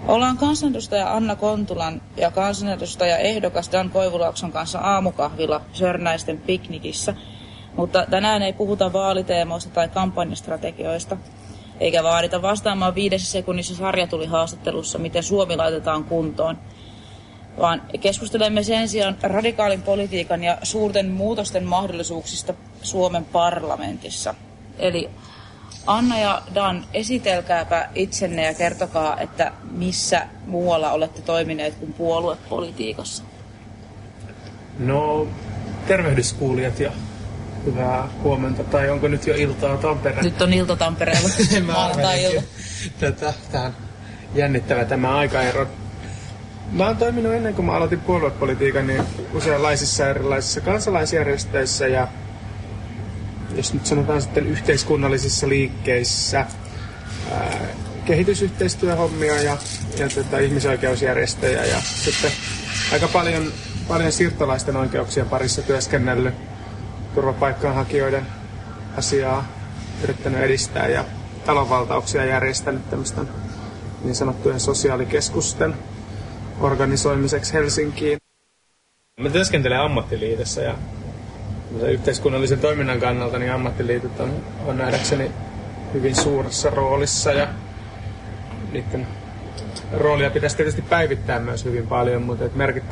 Ollaan kansanedustaja Anna Kontulan ja kansanedustaja ehdokas Dan Koivulaakson kanssa aamukahvilla Sörnäisten piknikissä, mutta tänään ei puhuta vaaliteemoista tai kampanjastrategioista, eikä vaadita vastaamaan 5 sekunnissa sarjatulihaastattelussa, miten Suomi laitetaan kuntoon, vaan keskustelemme sen sijaan radikaalin politiikan ja suurten muutosten mahdollisuuksista Suomen parlamentissa. Eli Anna ja Dan, esitelkääpä itsenne ja kertokaa, että missä muualla olette toimineet kuin puoluepolitiikassa. No, tervehdyskuulijat ja hyvää huomenta, tai onko nyt jo iltaa Tampereella? Nyt on ilta Tampereella, maanantai-ilta. Tämä on jännittävä tämä aikaero. Mä oon toiminut ennen kuin mä aloitin puoluepolitiikan niin useanlaisissa erilaisissa kansalaisjärjestöissä ja jos nyt sanotaan sitten yhteiskunnallisissa liikkeissä, kehitysyhteistyöhommia ja ihmisoikeusjärjestöjä ja sitten aika paljon siirtolaisten oikeuksien parissa työskennellyt, turvapaikkaanhakijoiden asiaa yrittänyt edistää ja talonvaltauksia järjestänyt tämmöisten niin sanottujen sosiaalikeskusten organisoimiseksi Helsinkiin. Mä työskentelen ammattiliitossa ja yhteiskunnallisen toiminnan kannalta niin ammattiliitot on nähdäkseni hyvin suuressa roolissa ja niiden roolia pitäisi tietysti päivittää myös hyvin paljon, mutta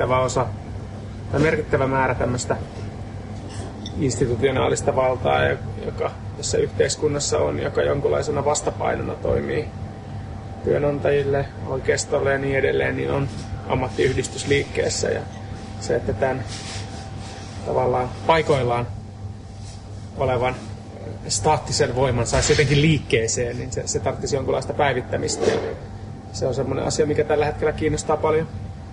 merkittävä määrä tämmöistä institutionaalista valtaa, joka tässä yhteiskunnassa on, joka jonkunlaisena vastapainona toimii työnantajille, oikeistolle ja niin edelleen, niin on ammattiyhdistysliikkeessä ja se, että tämän tavallaan paikoillaan olevan staattisen voiman saisi jotenkin liikkeeseen, niin se tarvitsisi jonkunlaista päivittämistä. Ja se on semmoinen asia, mikä tällä hetkellä kiinnostaa paljon.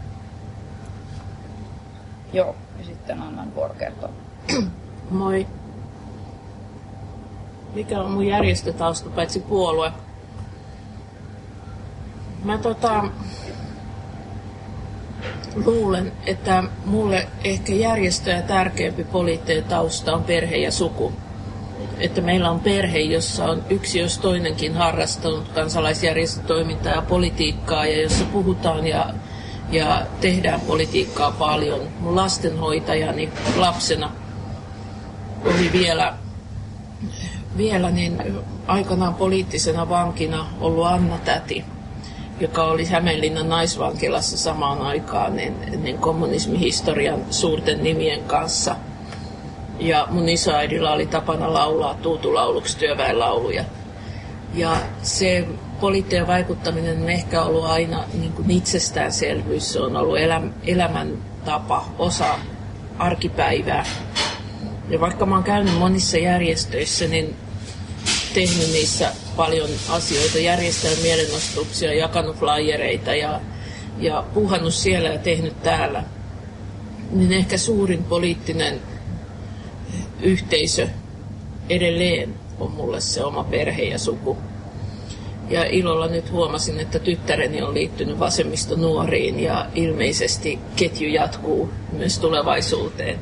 Joo, ja sitten annan vuoro kertoa. Moi. Mikä on mun järjestötausta, paitsi puolue? Mä luulen, että mulle ehkä järjestöä tärkeämpi poliittinen tausta on perhe ja suku. Että meillä on perhe, jossa on yksi jos toinenkin harrastanut kansalaisjärjestötoimintaa ja politiikkaa ja jossa puhutaan ja tehdään politiikkaa paljon. Mun lastenhoitajani lapsena oli vielä niin aikanaan poliittisena vankina ollut Anna-täti, joka oli Hämeenlinnan naisvankilassa samaan aikaan niin kommunismihistorian suurten nimien kanssa. Ja mun isoäidillä oli tapana laulaa tuutulauluksi työväenlauluja. Ja se poliittinen vaikuttaminen on ehkä ollut aina niin kuin itsestäänselvyys. Se on ollut elämäntapa, osa arkipäivää. Ja vaikka mä oon käynyt monissa järjestöissä, niin tehnyt niissä paljon asioita, järjestänyt mielenostuksia, jakanut flyereita ja puhannut siellä ja tehnyt täällä, niin ehkä suurin poliittinen yhteisö edelleen on mulle se oma perhe ja suku. Ja ilolla nyt huomasin, että tyttäreni on liittynyt vasemmistonuoriin ja ilmeisesti ketju jatkuu myös tulevaisuuteen.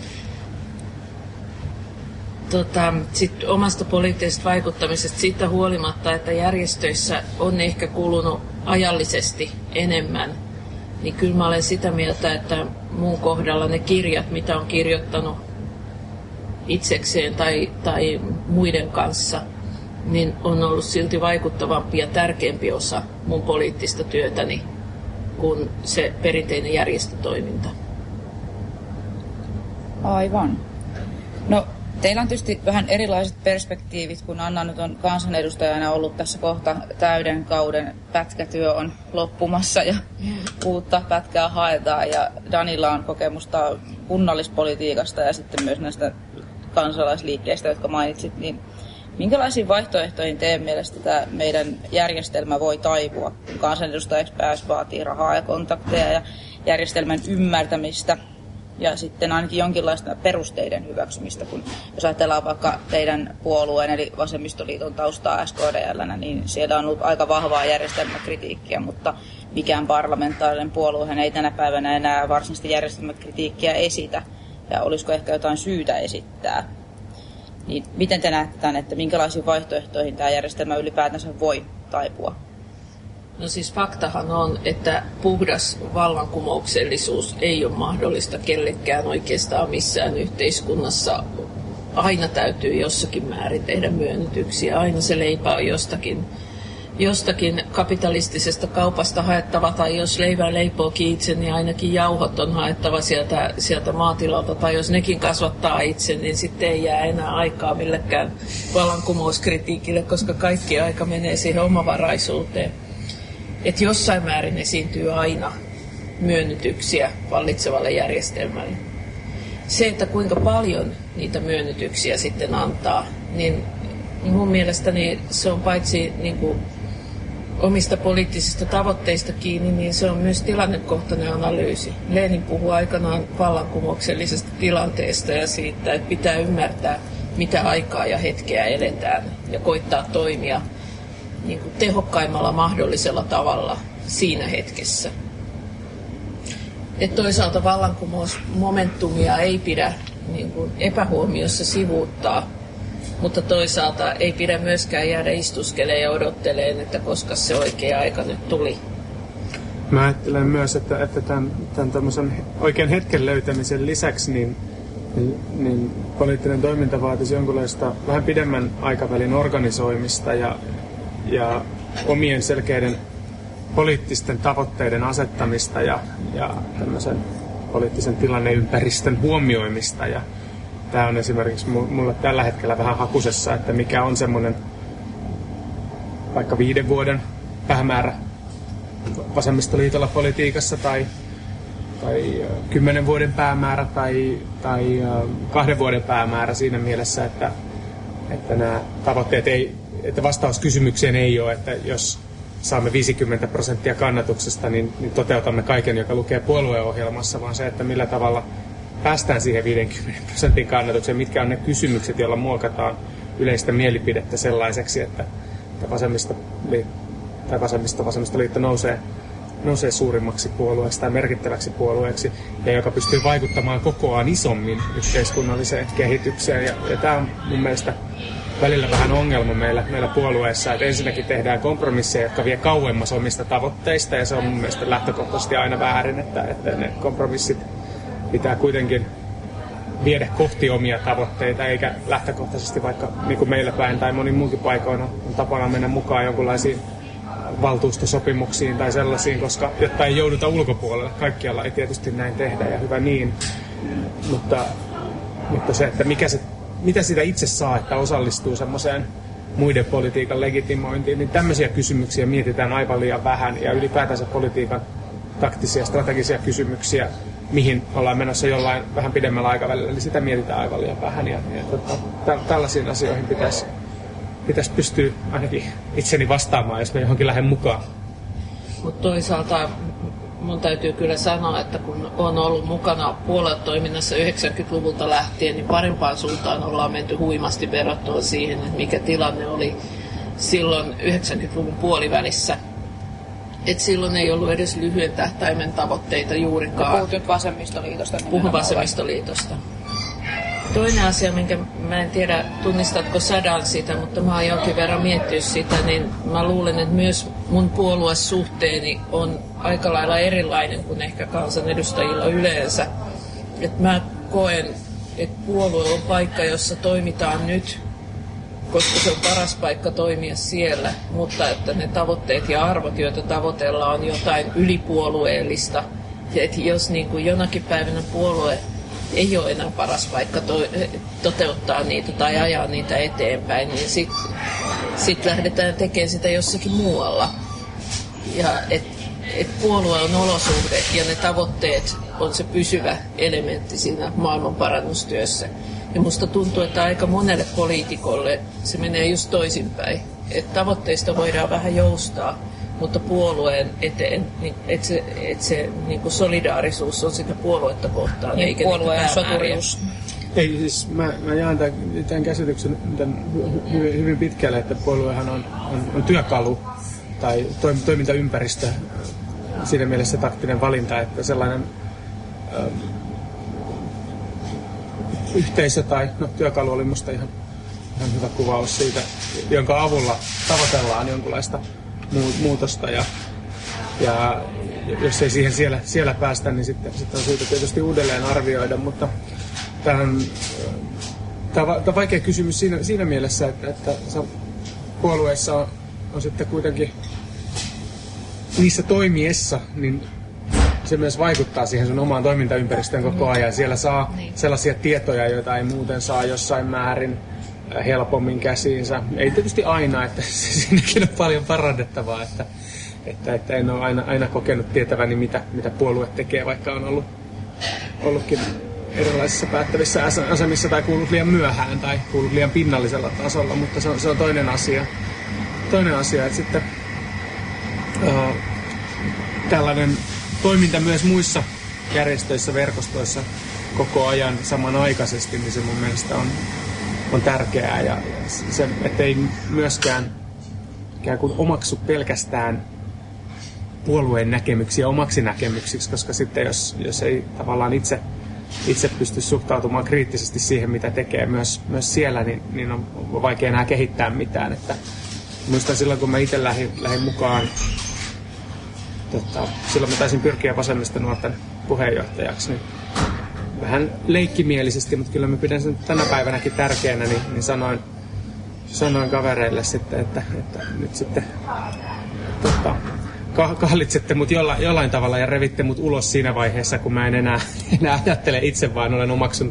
Sitten omasta poliittisesta vaikuttamisesta siitä huolimatta, että järjestöissä on ehkä kulunut ajallisesti enemmän, niin kyllä mä olen sitä mieltä, että muun kohdalla ne kirjat, mitä on kirjoittanut itsekseen tai muiden kanssa, niin on ollut silti vaikuttavampi ja tärkeämpi osa mun poliittista työtäni kuin se perinteinen järjestötoiminta. Aivan. No, teillä on tietysti vähän erilaiset perspektiivit, kun Anna nyt on kansanedustajana ollut tässä kohta täyden kauden. Pätkätyö on loppumassa ja uutta pätkää haetaan. Ja Danilla on kokemusta kunnallispolitiikasta ja sitten myös näistä kansalaisliikkeistä, jotka mainitsit. Niin minkälaisiin vaihtoehtoihin teidän mielestä tämä meidän järjestelmä voi taipua, kun kansanedustajaksi pääsy vaatii rahaa ja kontakteja ja järjestelmän ymmärtämistä? Ja sitten ainakin jonkinlaista perusteiden hyväksymistä, kun jos ajatellaan vaikka teidän puolueen eli Vasemmistoliiton taustaa SKDL:nä, niin siellä on ollut aika vahvaa järjestelmäkritiikkiä, mutta mikään parlamentaarinen puoluehan ei tänä päivänä enää varsinaisesti järjestelmäkritiikkiä esitä, ja olisiko ehkä jotain syytä esittää. Niin miten te näette tämän, että minkälaisiin vaihtoehtoihin tämä järjestelmä ylipäätänsä voi taipua? No siis faktahan on, että puhdas vallankumouksellisuus ei ole mahdollista kellekään oikeastaan missään yhteiskunnassa. Aina täytyy jossakin määrin tehdä myönnytyksiä. Aina se leipä on jostakin kapitalistisesta kaupasta haettava, tai jos leivää leipoo itse, niin ainakin jauhot on haettava sieltä maatilalta, tai jos nekin kasvattaa itse, niin sitten ei jää enää aikaa millekään vallankumouskritiikille, koska kaikki aika menee siihen omavaraisuuteen. Että jossain määrin esiintyy aina myönnytyksiä vallitsevalle järjestelmälle. Se, että kuinka paljon niitä myönnytyksiä sitten antaa, niin mun mielestäni se on paitsi niin kuin omista poliittisista tavoitteista kiinni, niin se on myös tilannekohtainen analyysi. Lenin puhui aikanaan vallankumouksellisesta tilanteesta ja siitä, että pitää ymmärtää, mitä aikaa ja hetkeä eletään ja koittaa toimia niin kuin tehokkaimmalla mahdollisella tavalla siinä hetkessä. Et toisaalta vallankumousmomentumia ei pidä niin kuin epähuomiossa sivuuttaa, mutta toisaalta ei pidä myöskään jäädä istuskelemaan ja odotteleen, että koska se oikea aika nyt tuli. Mä ajattelen myös, että tämän tämmöisen oikean hetken löytämisen lisäksi niin poliittinen toiminta vaatisi jonkinlaista vähän pidemmän aikavälin organisoimista ja omien selkeiden poliittisten tavoitteiden asettamista ja tämmöisen poliittisen tilanneympäristön huomioimista. Ja tämä on esimerkiksi mulle tällä hetkellä vähän hakusessa, että mikä on semmoinen vaikka 5 vuoden päämäärä vasemmistoliitolla politiikassa tai 10 vuoden päämäärä tai 2 vuoden päämäärä siinä mielessä, että nämä tavoitteet että vastaus kysymykseen ei ole, että jos saamme 50% kannatuksesta, niin toteutamme kaiken, joka lukee puolueohjelmassa, vaan se, että millä tavalla päästään siihen 50% kannatukseen, mitkä on ne kysymykset, joilla muokataan yleistä mielipidettä sellaiseksi, että vasemmistoliitto nousee suurimmaksi puolueeksi tai merkittäväksi puolueeksi, ja joka pystyy vaikuttamaan kokoaan isommin yhteiskunnalliseen kehitykseen. Ja tämä on mun mielestä välillä vähän ongelma meillä puolueessa, että ensinnäkin tehdään kompromisseja, jotka vie kauemmas omista tavoitteista, ja se on mun mielestä lähtökohtaisesti aina väärin, että ne kompromissit pitää kuitenkin viedä kohti omia tavoitteita, eikä lähtökohtaisesti vaikka niin kuin meillä päin tai monin muunkin paikoin on tapana mennä mukaan jonkinlaisiin valtuustosopimuksiin tai sellaisiin, jotta ei jouduta ulkopuolelle. Kaikkialla ei tietysti näin tehdä, ja hyvä niin. Mutta se, että mitä sitä itse saa, että osallistuu semmoiseen muiden politiikan legitimointiin, niin tämmöisiä kysymyksiä mietitään aivan liian vähän, ja ylipäätänsä politiikan taktisia, strategisia kysymyksiä, mihin ollaan menossa jollain vähän pidemmällä aikavälillä, eli sitä mietitään aivan liian vähän, ja tällaisiin asioihin pitäisi pystyä ainakin itseni vastaamaan, jos me johonkin lähden mukaan. Mutta toisaalta mun täytyy kyllä sanoa, että kun on ollut mukana puoluetoiminnassa 90-luvulta lähtien, niin parempaan suuntaan ollaan menty huimasti verrattuna siihen, että mikä tilanne oli silloin 90-luvun puolivälissä. Et silloin ei ollut edes lyhyen tähtäimen tavoitteita juurikaan. Puhut nyt vasemmistoliitosta. Puhun vasemmistoliitosta. Toinen asia, minkä mä en tiedä, tunnistatko Sadan sitä, mutta mä oon jonkin verran miettinyt sitä, niin mä luulen, että myös mun puoluesuhteeni on aika lailla erilainen kuin ehkä kansanedustajilla yleensä. Et mä koen, että puolue on paikka, jossa toimitaan nyt, koska se on paras paikka toimia siellä, mutta että ne tavoitteet ja arvot, joita tavoitellaan, on jotain ylipuolueellista. Ja että jos niin kuin jonakin päivänä puolue ei ole enää paras paikka toteuttaa niitä tai ajaa niitä eteenpäin, niin sit lähdetään tekemään sitä jossakin muualla. Ja et puolue on olosuhde ja ne tavoitteet on se pysyvä elementti siinä maailmanparannustyössä. Ja musta tuntuu, että aika monelle poliitikolle se menee just toisinpäin. Että tavoitteista voidaan vähän joustaa, mutta puolueen eteen, että se niin kuin solidaarisuus on sitä puoluetta kohtaan, niin, eikä puolueen soturius. Ei, siis mä jaan tämän käsityksen hyvin pitkälle, että puoluehan on työkalu tai toimintaympäristö, siinä mielessä taktinen valinta, että sellainen yhteisö tai työkalu oli musta ihan hyvä kuvaus siitä, jonka avulla tavoitellaan jonkunlaista muutosta ja jos ei siihen siellä päästä, niin sitten on syytä tietysti uudelleen arvioida, mutta tämä on vaikea kysymys siinä mielessä, että puolueissa on sitten kuitenkin niissä toimiessa, niin se myös vaikuttaa siihen sun omaan toimintaympäristöön koko ajan. Siellä saa sellaisia tietoja, joita ei muuten saa jossain määrin helpommin käsiinsä. Ei tietysti aina, että siinäkin on paljon parannettavaa, että en ole aina kokenut tietäväni, mitä puolue tekee, vaikka on ollutkin erilaisissa päättävissä asemissa tai kuullut liian myöhään tai kuullut liian pinnallisella tasolla, mutta se on toinen asia. Toinen asia, että sitten tällainen toiminta myös muissa järjestöissä, verkostoissa koko ajan samanaikaisesti, niin se mun mielestä on tärkeää ja se, ettei myöskään ikään kuin omaksu pelkästään puolueen näkemyksiä omaksi näkemyksiksi, koska sitten jos ei tavallaan itse pysty suhtautumaan kriittisesti siihen, mitä tekee myös siellä, niin on vaikea enää kehittää mitään. Että muistan silloin, kun mä itse lähdin mukaan, silloin mä taisin pyrkiä Vasemmistonuorten puheenjohtajaksi, niin vähän leikkimielisesti, mutta kyllä mä pidän sen tänä päivänäkin tärkeänä, niin sanoin kavereille sitten, että nyt sitten kahlitsette mut jollain tavalla ja revitte mut ulos siinä vaiheessa, kun mä en enää ajattele itse, vaan olen omaksunut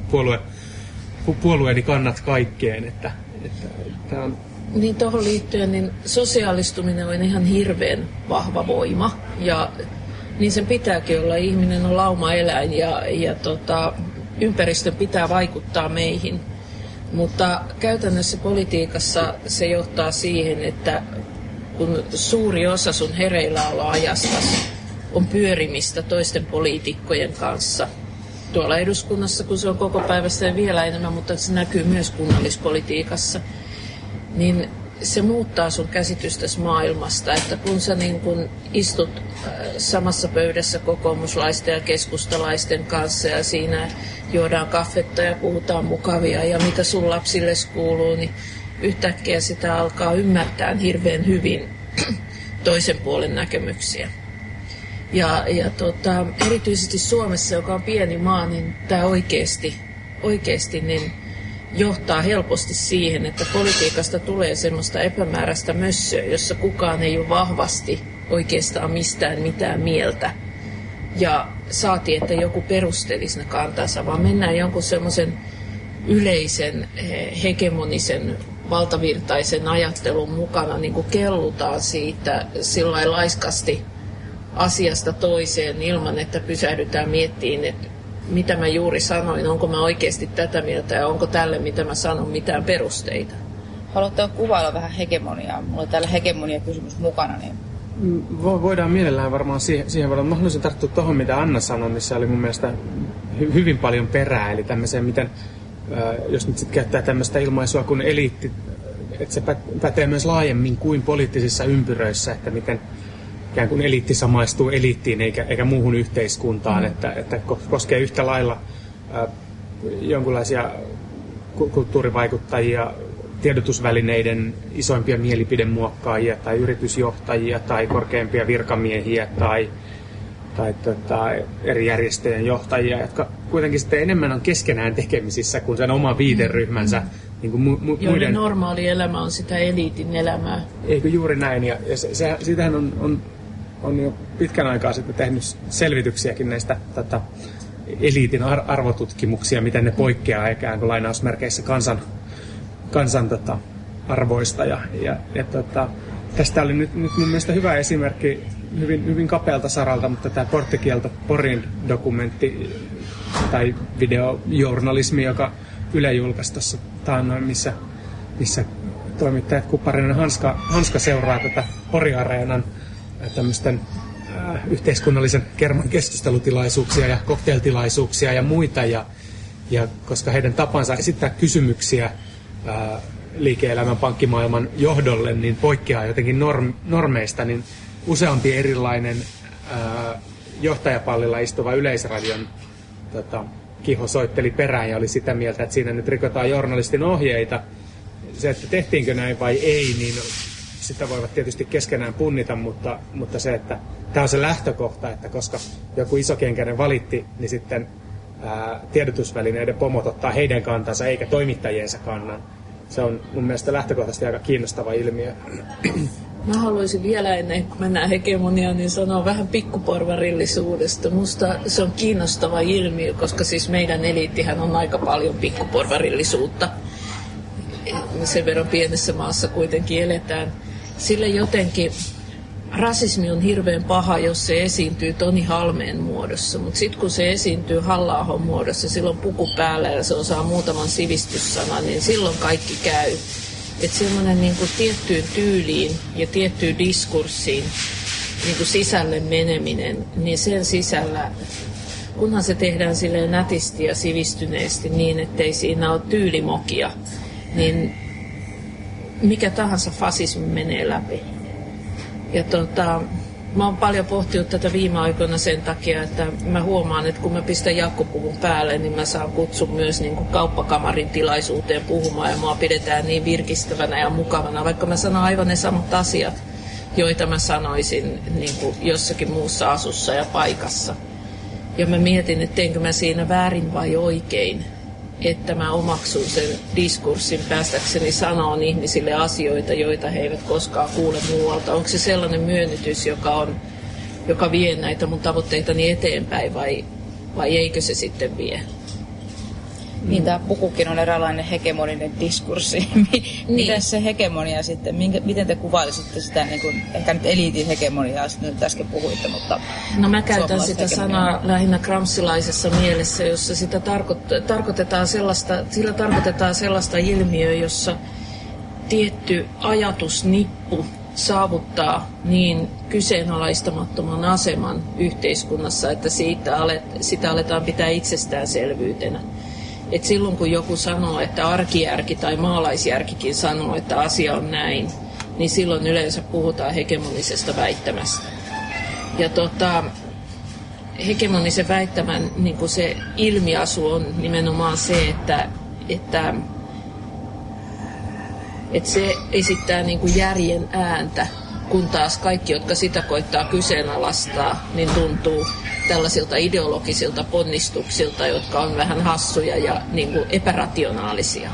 puolueeni kannat kaikkeen. Että on... Niin tuohon liittyen, niin sosiaalistuminen on ihan hirveän vahva voima ja niin sen pitääkin olla. Ihminen on laumaeläin ja ympäristön pitää vaikuttaa meihin. Mutta käytännössä politiikassa se johtaa siihen, että kun suuri osa sun hereilläoloajastas on pyörimistä toisten poliitikkojen kanssa. Tuolla eduskunnassa, kun se on koko päivästä ja vielä enemmän, mutta se näkyy myös kunnallispolitiikassa, niin se muuttaa sun käsitystäsi maailmasta, että kun sä niin kun istut samassa pöydässä kokoomuslaisten ja keskustalaisten kanssa ja siinä juodaan kahvetta ja puhutaan mukavia ja mitä sun lapsille kuuluu, niin yhtäkkiä sitä alkaa ymmärtää hirveän hyvin toisen puolen näkemyksiä. Ja erityisesti Suomessa, joka on pieni maa, niin tämä oikeasti niin johtaa helposti siihen, että politiikasta tulee semmoista epämääräistä mössöä, jossa kukaan ei ole vahvasti oikeastaan mistään mitään mieltä. Ja saati, että joku perustelisi ne kantansa, vaan mennään jonkun semmoisen yleisen, hegemonisen, valtavirtaisen ajattelun mukana, niin kuin kellutaan siitä sillain laiskasti asiasta toiseen ilman, että pysähdytään miettimään, että mitä mä juuri sanoin, onko mä oikeasti tätä mieltä ja onko tälle, mitä mä sanon, mitään perusteita. Haluatteko kuvailla vähän hegemoniaa? Mulla on täällä hegemonia-kysymys mukana. Niin... Voidaan mielellään varmaan siihen voidaan. Mä haluaisin tarttua tuohon, mitä Anna sanoi, missä oli mun mielestä hyvin paljon perää. Eli tämmöiseen, miten, jos nyt sitten käyttää tämmöistä ilmaisua kuin eliitti, että se pätee myös laajemmin kuin poliittisissa ympyröissä, että miten ikään kuin eliitti samaistuu eliittiin eikä muuhun yhteiskuntaan, että koskee yhtä lailla jonkinlaisia kulttuurivaikuttajia, tiedotusvälineiden isoimpia mielipidemuokkaajia tai yritysjohtajia tai korkeimpia virkamiehiä tai eri järjestöjen johtajia, jotka kuitenkin sitten enemmän on keskenään tekemisissä kuin sen oma viiteryhmänsä. Niin kuin joiden normaali elämä on sitä eliitin elämää. Eikö juuri näin, ja siitähän on jo pitkän aikaa sitten tehnyt selvityksiäkin näistä eliitin arvotutkimuksia, miten ne poikkeaa ikään kuin lainausmerkeissä kansan arvoista. Ja tästä oli nyt mun mielestä hyvä esimerkki hyvin kapealta saralta, mutta tämä Porttikielto Porin dokumentti tai videojournalismi, joka Yle julkaisi tuossa taannoin, missä toimittajat Kupparinen Hanska seuraa tätä Pori-areenan tämmöisten yhteiskunnallisen kerman keskustelutilaisuuksia ja cocktailtilaisuuksia ja muita. Ja koska heidän tapansa esittää kysymyksiä liike-elämän pankkimaailman johdolle, niin poikkeaa jotenkin normeista, niin useampi erilainen johtajapallilla istuva Yleisradion Kiho soitteli perään ja oli sitä mieltä, että siinä nyt rikotaan journalistin ohjeita. Se, että tehtiinkö näin vai ei, niin sitä voivat tietysti keskenään punnita, mutta se, että tämä on se lähtökohta, että koska joku isokenkäinen valitti, niin sitten tiedotusvälineiden pomot ottaa heidän kantansa eikä toimittajiensa kannan. Se on mun mielestä lähtökohtaisesti aika kiinnostava ilmiö. Mä haluaisin vielä ennen kuin mennään hegemoniaan, niin sanoa vähän pikkuporvarillisuudesta. Musta se on kiinnostava ilmiö, koska siis meidän eliittihän on aika paljon pikkuporvarillisuutta. Sen verran pienessä maassa kuitenkin eletään. Sille jotenkin rasismi on hirveän paha, jos se esiintyy Toni Halmeen muodossa. Mutta sitten kun se esiintyy Halla-ahon muodossa, silloin puku päällä ja se osaa muutaman sivistyssanan, niin silloin kaikki käy. Että semmoinen niinku tiettyyn tyyliin ja tiettyyn diskurssiin niinku sisälle meneminen, niin sen sisällä, kunhan se tehdään silleen nätisti ja sivistyneesti niin, ettei siinä ole tyylimokia, niin mikä tahansa fasismi menee läpi. Ja mä oon paljon pohtinut tätä viime aikoina sen takia, että mä huomaan, että kun mä pistän jakkopuvun päälle, niin mä saan kutsun myös niin kuin kauppakamarin tilaisuuteen puhumaan ja mua pidetään niin virkistävänä ja mukavana, vaikka mä sanon aivan ne samat asiat, joita mä sanoisin niin kuin jossakin muussa asussa ja paikassa. Ja mä mietin, että teinkö mä siinä väärin vai oikein, että mä omaksun sen diskurssin päästäkseni sanoon ihmisille asioita, joita he eivät koskaan kuule muualta. Onko se sellainen myönnytys, joka vie näitä mun tavoitteitani eteenpäin vai eikö se sitten vie? Niin, tämä pukukin on eräänlainen hegemoninen diskurssi. Miten se hegemonia sitten, miten te kuvailisitte sitä, niin kuin, ehkä nyt eliitin hegemoniaa, nyt äsken puhuitte, mutta... No mä käytän sitä sanaa lähinnä gramscilaisessa mielessä, jossa sitä tarkoitetaan sellaista ilmiöä, jossa tietty ajatusnippu saavuttaa niin kyseenalaistamattoman aseman yhteiskunnassa, että sitä aletaan pitää itsestäänselvyytenä. Et silloin kun joku sanoo, että arkijärki tai maalaisjärkikin sanoo, että asia on näin, niin silloin yleensä puhutaan hegemonisesta väittämästä. Ja hegemonisen väittämän niin kuin se ilmiasu on nimenomaan se, että se esittää niin kuin järjen ääntä, kun taas kaikki, jotka sitä koittaa kyseenalaistaa, niin tuntuu tällaisilta ideologisilta ponnistuksilta, jotka on vähän hassuja ja niin kuin epärationaalisia.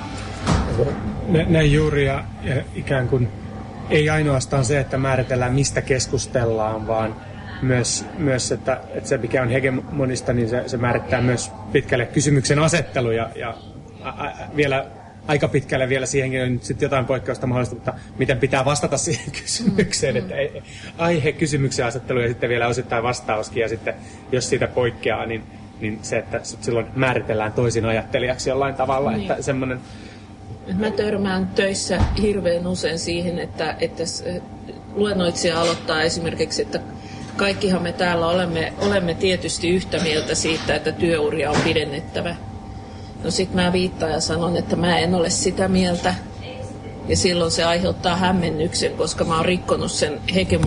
Näin juuri, ja ikään kuin ei ainoastaan se, että määritellään mistä keskustellaan, vaan myös että se mikä on hegemonista, niin se määrittää myös pitkälle kysymyksen asettelu ja vielä aika pitkälle vielä siihenkin on nyt sitten jotain poikkeusta mahdollista, mutta miten pitää vastata siihen kysymykseen, että aihe kysymyksen asettelu ja sitten vielä osittain vastauskin ja sitten jos siitä poikkeaa, niin se, että silloin määritellään toisin ajattelijaksi jollain tavalla, niin. Että semmoinen... Mä törmään töissä hirveän usein siihen, että luennoitsija aloittaa esimerkiksi, että kaikkihan me täällä olemme tietysti yhtä mieltä siitä, että työuria on pidennettävä. No sit mä viittaan ja sanon, että mä en ole sitä mieltä. Ja silloin se aiheuttaa hämmennyksen, koska mä oon rikkonut sen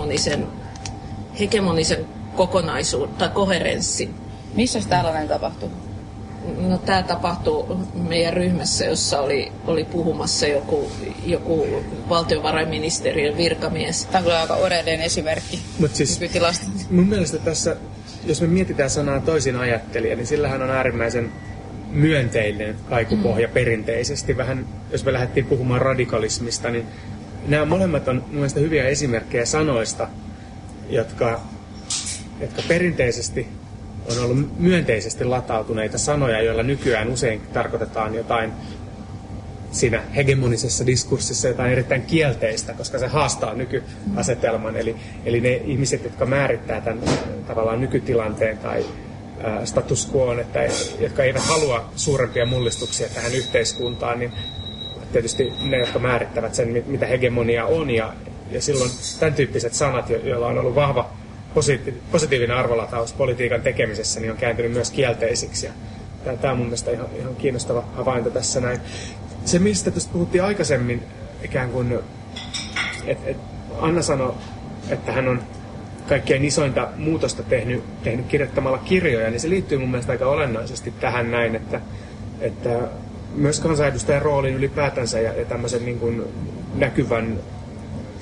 hegemonisen kokonaisuuden tai koherenssin. Missä tällainen tapahtuu? No tää tapahtuu meidän ryhmässä, jossa oli puhumassa joku valtiovarainministeriön virkamies. Tämä on kyllä aika oreellinen esimerkki nykytilasta. Mun mielestä tässä, jos me mietitään sanaa toisin ajattelija, niin sillähän on äärimmäisen myönteinen kaikupohja perinteisesti. Vähän, jos me lähdettiin puhumaan radikalismista, niin nämä molemmat on mun mielestä hyviä esimerkkejä sanoista, jotka perinteisesti on ollut myönteisesti latautuneita sanoja, joilla nykyään usein tarkoitetaan jotain siinä hegemonisessa diskurssissa jotain erittäin kielteistä, koska se haastaa nykyasetelman. Eli ne ihmiset, jotka määrittää tämän tavallaan nykytilanteen tai status quoon, jotka eivät halua suurempia mullistuksia tähän yhteiskuntaan, niin tietysti ne, jotka määrittävät sen, mitä hegemonia on. Ja silloin tämän tyyppiset sanat, joilla on ollut vahva positiivinen arvolataus politiikan tekemisessä, niin on kääntynyt myös kielteisiksi. Tämä on mun mielestä ihan kiinnostava havainto tässä näin. Se, mistä tuosta puhuttiin aikaisemmin, ikään kuin, että Anna sanoi, että hän on kaikkein isointa muutosta tehnyt kirjoittamalla kirjoja, niin se liittyy mun mielestä aika olennaisesti tähän näin, että myös kansanedustajan roolin ylipäätänsä ja tämmöisen niin kuin näkyvän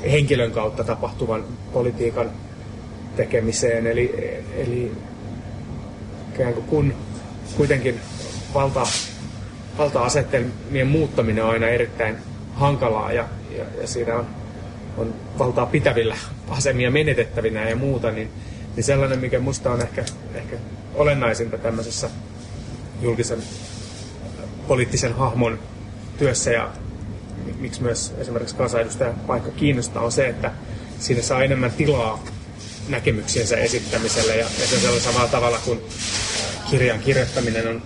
henkilön kautta tapahtuvan politiikan tekemiseen. Eli kun kuitenkin valta-asetelmien muuttaminen on aina erittäin hankalaa ja siinä on valtaa pitävillä asemia menetettävinä ja muuta, niin sellainen, mikä musta on ehkä olennaisinta tämmöisessä julkisen poliittisen hahmon työssä ja miksi myös esimerkiksi kansanedustajan paikka kiinnostaa, on se, että siinä saa enemmän tilaa näkemyksiensä esittämiselle ja se on samalla tavalla kuin kirjan kirjoittaminen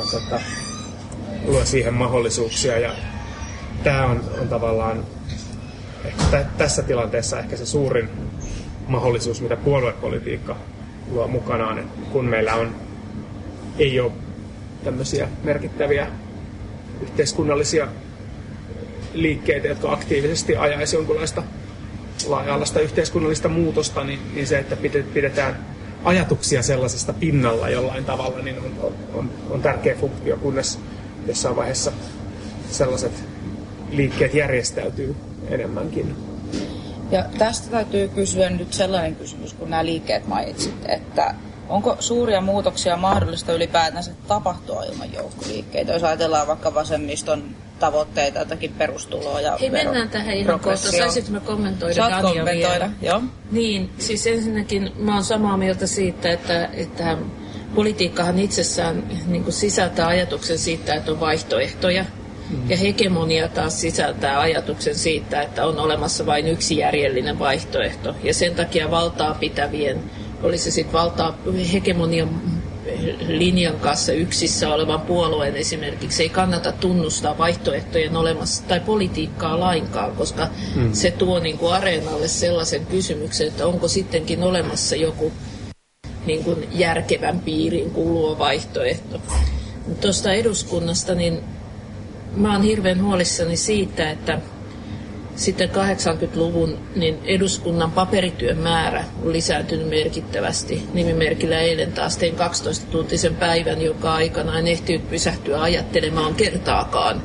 luo siihen mahdollisuuksia ja tämä on tavallaan tässä tilanteessa ehkä se suurin mahdollisuus, mitä puoluepolitiikka luo mukanaan, että kun meillä ei ole tämmöisiä merkittäviä yhteiskunnallisia liikkeitä, jotka aktiivisesti ajaisi jonkunlaista laaja-alaista yhteiskunnallista muutosta, niin se, että pidetään ajatuksia sellaisesta pinnalla jollain tavalla, niin on tärkeä funktio, kunnes jossain vaiheessa sellaiset liikkeet järjestäytyy enemmänkin. Ja tästä täytyy kysyä nyt sellainen kysymys, kun nämä liikkeet mainitsit, että onko suuria muutoksia mahdollista ylipäätänsä tapahtua ilman joukkoliikkeitä, jos ajatellaan vaikka vasemmiston tavoitteita, jotakin perustuloa ja Hei, mennään tähän ihan kohta. Saisitko me kommentoida Dania vielä? Joo. Niin, siis ensinnäkin mä oon samaa mieltä siitä, että politiikkahan itsessään niin kuin sisältää ajatuksen siitä, että on vaihtoehtoja. Ja hegemonia taas sisältää ajatuksen siitä, että on olemassa vain yksi järjellinen vaihtoehto. Ja sen takia valtaa pitävien, oli se sitten valtaa hegemonian linjan kanssa yksissä olevan puolueen esimerkiksi, ei kannata tunnustaa vaihtoehtojen olemassa tai politiikkaa lainkaan, koska se tuo niin kuin areenalle sellaisen kysymyksen, että onko sittenkin olemassa joku niin kuin järkevän piiriin kuuluva vaihtoehto. Tuosta eduskunnasta, niin mä oon hirveän huolissani siitä, että sitten 80-luvun niin eduskunnan paperityön määrä on lisääntynyt merkittävästi. Nimimerkillä eilen taas tein 12-tuntisen päivän, joka aikana en ehtinyt pysähtyä ajattelemaan kertaakaan.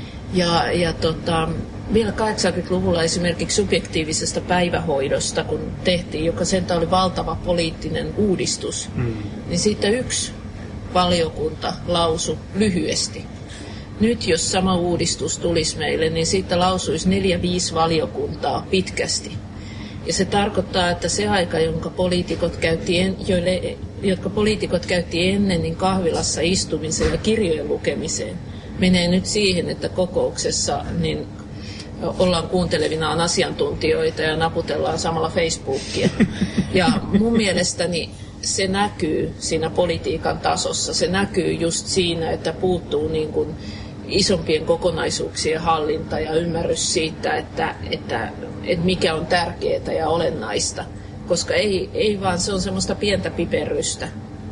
Vielä 80-luvulla esimerkiksi subjektiivisesta päivähoidosta, kun tehtiin, joka sentään oli valtava poliittinen uudistus, niin siitä yksi valiokunta lausui lyhyesti. Nyt jos sama uudistus tulisi meille, niin siitä lausuisi 4-5 valiokuntaa pitkästi. Ja se tarkoittaa, että se aika, jotka poliitikot käytti ennen niin kahvilassa istumiseen ja kirjojen lukemiseen, menee nyt siihen, että kokouksessa niin ollaan kuuntelevinaan asiantuntijoita ja naputellaan samalla Facebookia. Ja mun mielestäni se näkyy siinä politiikan tasossa. Se näkyy just siinä, että puuttuu niin kuin isompien kokonaisuuksien hallinta ja ymmärrys siitä, että mikä on tärkeää ja olennaista. Koska ei vaan se on semmoista pientä piperrystä.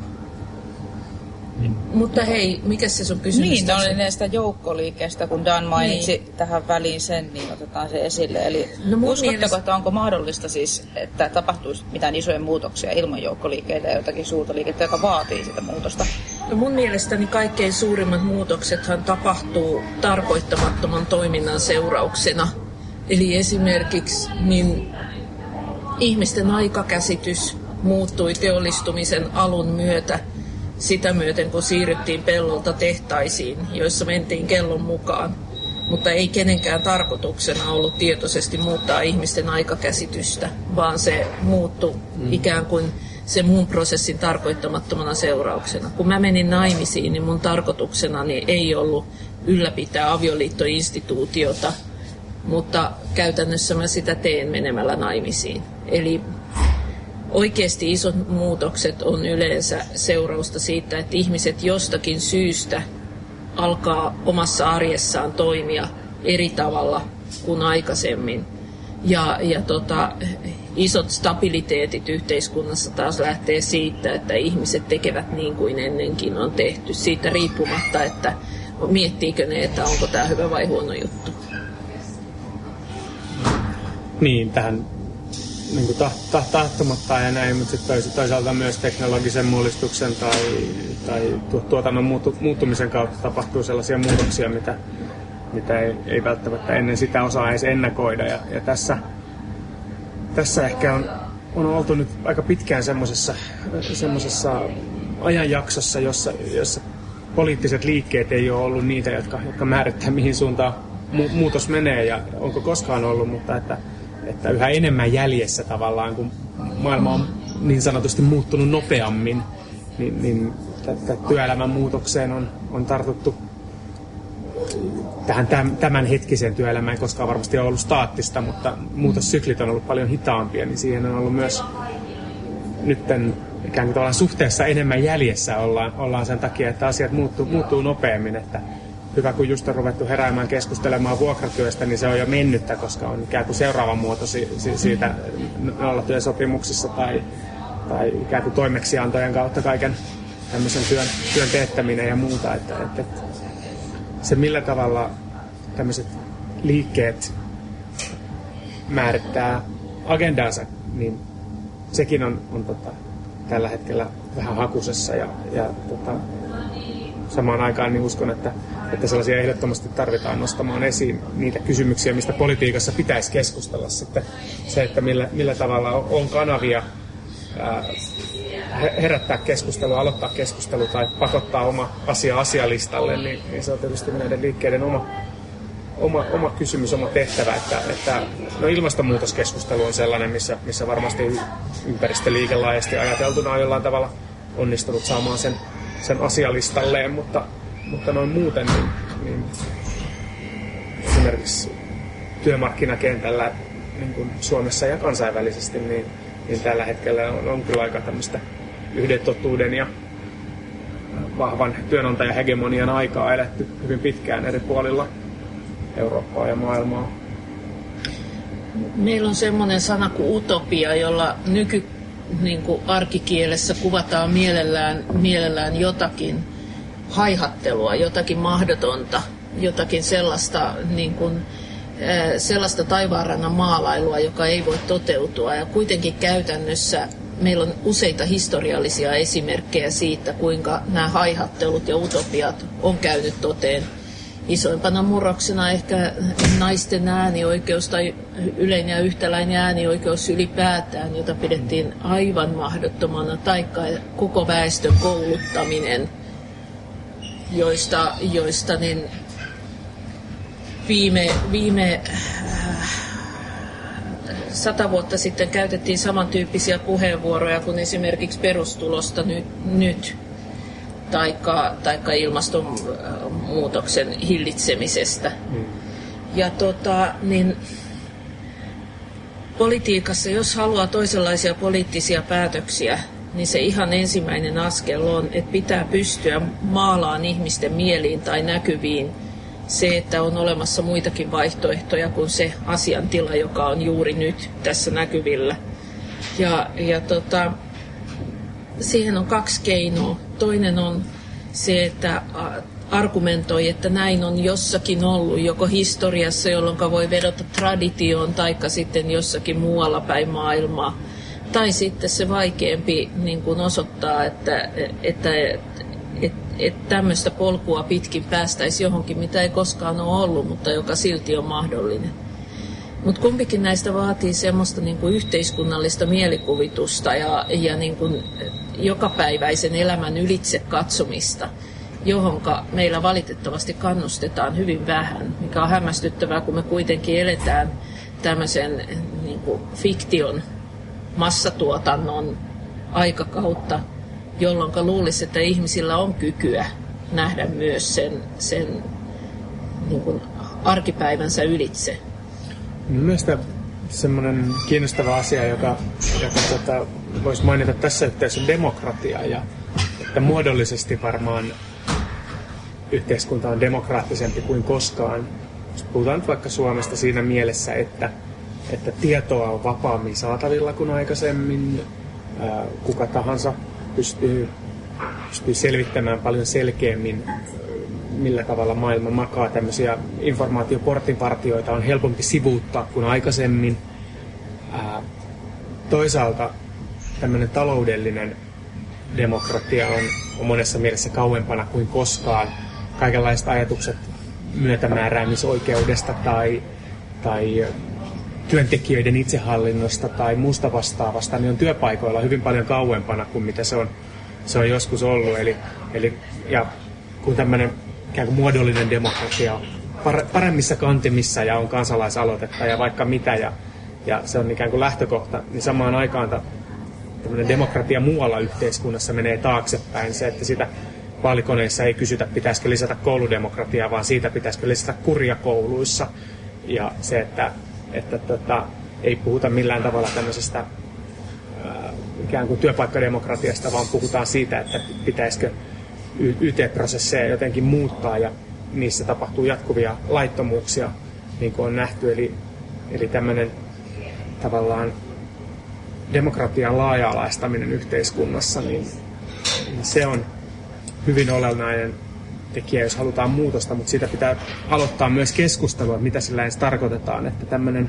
Mutta hei, mikä se sun kysymys? Niin, oli näistä joukkoliikkeestä, kun Dan mainitsi tähän väliin sen, niin otetaan se esille. Eli uskotteko, että onko mahdollista siis, että tapahtuisi mitään isoja muutoksia ilman joukkoliikkeitä ja jotakin suurta liikettä, joka vaatii sitä muutosta? No mun mielestäni kaikkein suurimmat muutoksethan tapahtuu tarkoittamattoman toiminnan seurauksena. Eli esimerkiksi niin ihmisten aikakäsitys muuttui teollistumisen alun myötä. Sitä myöten, kun siirryttiin pellolta tehtaisiin, joissa mentiin kellon mukaan. Mutta ei kenenkään tarkoituksena ollut tietoisesti muuttaa ihmisten aikakäsitystä, vaan se muuttui ikään kuin sen muun prosessin tarkoittamattomana seurauksena. Kun mä menin naimisiin, niin mun tarkoituksenani ei ollut ylläpitää avioliittoinstituutiota, mutta käytännössä mä sitä teen menemällä naimisiin. Eli oikeasti isot muutokset on yleensä seurausta siitä, että ihmiset jostakin syystä alkaa omassa arjessaan toimia eri tavalla kuin aikaisemmin. Ja isot stabiliteetit yhteiskunnassa taas lähtee siitä, että ihmiset tekevät niin kuin ennenkin on tehty. Siitä riippumatta, että miettiikö ne, että onko tämä hyvä vai huono juttu. Niin, tähän niin tahtomatta ja näin, mutta sitten toisaalta myös teknologisen mullistuksen tai tuotannon muuttumisen kautta tapahtuu sellaisia muutoksia, mitä ei välttämättä ennen sitä osaa edes ennakoida. Ja tässä tässä ehkä on oltu nyt aika pitkään semmoisessa ajanjaksossa, jossa poliittiset liikkeet ei ole ollut niitä, jotka määrittää mihin suuntaan muutos menee ja onko koskaan ollut, mutta että yhä enemmän jäljessä tavallaan, kun maailma on niin sanotusti muuttunut nopeammin, niin työelämän muutokseen on tartuttu tähän tämänhetkiseen työelämään, koska varmasti on ollut staattista, mutta muutossyklit on ollut paljon hitaampia, niin siihen on ollut myös nytten ikään kuin tavallaan suhteessa enemmän jäljessä ollaan sen takia, että asiat muuttuu nopeammin, että hyvä, kun just on ruvettu heräämään keskustelemaan vuokratyöstä, niin se on jo mennyttä, koska on ikään kuin seuraava muoto siitä nollatyösopimuksissa tai ikään kuin toimeksiantojen kautta kaiken tämmöisen työn teettäminen ja muuta. Että se millä tavalla tämmöiset liikkeet määrittää agendaansa, niin sekin on tällä hetkellä vähän hakusessa ja samaan aikaan niin uskon, että sellaisia ehdottomasti tarvitaan nostamaan esiin niitä kysymyksiä, mistä politiikassa pitäisi keskustella. Sitten se, että millä tavalla on kanavia herättää keskustelua, aloittaa keskustelua tai pakottaa oma asia asialistalle, niin se on tietysti näiden liikkeiden oma kysymys, oma tehtävä. Että ilmastonmuutoskeskustelu on sellainen, missä varmasti ympäristöliike laajasti ajateltuna on jollain tavalla onnistunut saamaan sen asialistalleen, mutta noin muuten niin esimerkiksi työmarkkinakentällä niin kuin Suomessa ja kansainvälisesti niin tällä hetkellä on kyllä aika tämmöistä yhden totuuden ja vahvan työnantajahegemonian aikaa eletty hyvin pitkään eri puolilla Eurooppaa ja maailmaa. Meillä on semmoinen sana kuin utopia, jolla arkikielessä kuvataan mielellään jotakin haihattelua, jotakin mahdotonta, jotakin sellaista, sellaista taivaanrannan maalailua, joka ei voi toteutua. Ja kuitenkin käytännössä meillä on useita historiallisia esimerkkejä siitä, kuinka nämä haihattelut ja utopiat on käynyt toteen. Isoimpana murroksena ehkä naisten äänioikeus tai yleinen ja yhtäläinen äänioikeus ylipäätään, jota pidettiin aivan mahdottomana, taikka koko väestön kouluttaminen, joista niin viime 100 vuotta sitten käytettiin samantyyppisiä puheenvuoroja kuin esimerkiksi perustulosta nyt taikka ilmastonmuutoksen hillitsemisestä. Ja politiikassa, jos haluaa toisenlaisia poliittisia päätöksiä, niin se ihan ensimmäinen askel on, että pitää pystyä maalaan ihmisten mieliin tai näkyviin se, että on olemassa muitakin vaihtoehtoja kuin se asiantila, joka on juuri nyt tässä näkyvillä. Siihen on 2 keinoa. Toinen on se, että argumentoi, että näin on jossakin ollut, joko historiassa, jolloin voi vedota traditioon, taikka sitten jossakin muualla päin maailmaa. Tai sitten se vaikeampi niin kuin osoittaa, että tämmöistä polkua pitkin päästäisiin johonkin, mitä ei koskaan ole ollut, mutta joka silti on mahdollinen. Mutta kumpikin näistä vaatii semmoista niin kuin yhteiskunnallista mielikuvitusta ja niin kuin jokapäiväisen elämän ylitse katsomista, johonka meillä valitettavasti kannustetaan hyvin vähän, mikä on hämmästyttävää, kun me kuitenkin eletään tämmöisen niin kuin fiktion massatuotannon aikakautta, jolloin luulisi, että ihmisillä on kykyä nähdä myös sen niin kuin arkipäivänsä ylitse. Mielestäni semmoinen kiinnostava asia, joka voisi mainita tässä yhteydessä, on demokratia. Ja että muodollisesti varmaan yhteiskunta on demokraattisempi kuin koskaan. Jos puhutaan nyt vaikka Suomesta siinä mielessä, että tietoa on vapaammin saatavilla kuin aikaisemmin. Kuka tahansa pystyy selvittämään paljon selkeämmin, millä tavalla maailma makaa. Tämmöisiä informaatioportinvartioita on helpompi sivuuttaa kuin aikaisemmin. Toisaalta tämmöinen taloudellinen demokratia on monessa mielessä kauempana kuin koskaan. Kaikenlaiset ajatukset myötämääräämisoikeudesta tai työntekijöiden itsehallinnosta tai muusta vastaavasta, niin on työpaikoilla hyvin paljon kauempana kuin mitä se on joskus ollut. Ja kun tämmöinen ikään kuin muodollinen demokratia on paremmissa kantimissa ja on kansalaisaloitetta ja vaikka mitä, ja se on ikään kuin lähtökohta, niin samaan aikaan tämmöinen demokratia muualla yhteiskunnassa menee taaksepäin. Se, että sitä vaalikoneissa ei kysytä, pitäisikö lisätä kouludemokratiaa, vaan siitä pitäisikö lisätä kuria kouluissa. Ja se, että ei puhuta millään tavalla tämmöisestä ikään kuin työpaikkademokratiasta, vaan puhutaan siitä, että pitäisikö YT-prosesseja jotenkin muuttaa ja niissä tapahtuu jatkuvia laittomuuksia, niin kuin on nähty. Eli tämmöinen tavallaan demokratian laaja-alaistaminen yhteiskunnassa, niin se on hyvin olennainen tekijä, jos halutaan muutosta, mutta siitä pitää aloittaa myös keskustelua, mitä sillä edes tarkoitetaan, että tämmöinen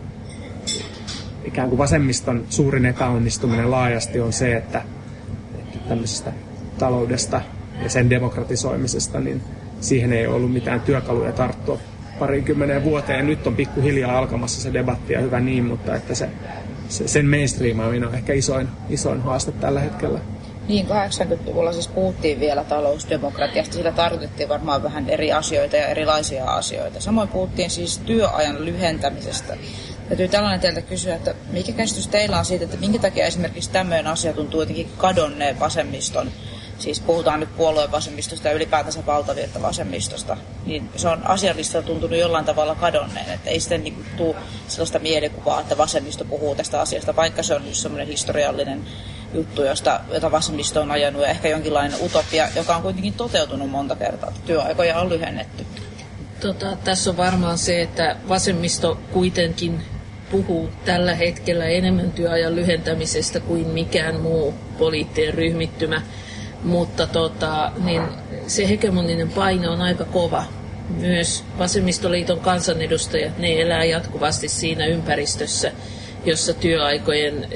ikään kuin vasemmiston suurin epäonnistuminen laajasti on se, että tämmöisestä taloudesta ja sen demokratisoimisesta, niin siihen ei ollut mitään työkaluja tarttua 20 vuoteen. Nyt on pikkuhiljaa alkamassa se debatti ja hyvä niin, mutta että sen mainstreamaaminen on ehkä isoin haaste tällä hetkellä. Niin, 80-luvulla siis puhuttiin vielä talousdemokratiasta, sillä tarkoitettiin varmaan vähän eri asioita ja erilaisia asioita. Samoin puhuttiin siis työajan lyhentämisestä. Täytyy tällainen teiltä kysyä, että mikä käsitys teillä on siitä, että minkä takia esimerkiksi tämmöinen asia tuntuu jotenkin kadonneen vasemmiston, siis puhutaan nyt puolueen vasemmistosta ja ylipäätänsä valtavirta vasemmistosta, niin se on asialistalla tuntunut jollain tavalla kadonneen, että ei sitten niin tule sellaista mielikuvaa, että vasemmisto puhuu tästä asiasta, vaikka se on just semmoinen historiallinen juttu, jota vasemmisto on ajanut ja ehkä jonkinlainen utopia, joka on kuitenkin toteutunut monta kertaa, että työaikoja on lyhennetty. Tässä on varmaan se, että vasemmisto kuitenkin puhuu tällä hetkellä enemmän työajan lyhentämisestä kuin mikään muu poliittinen ryhmittymä, mutta niin se hegemoninen paine on aika kova. Myös vasemmistoliiton kansanedustajat, ne elää jatkuvasti siinä ympäristössä, jossa työaikojen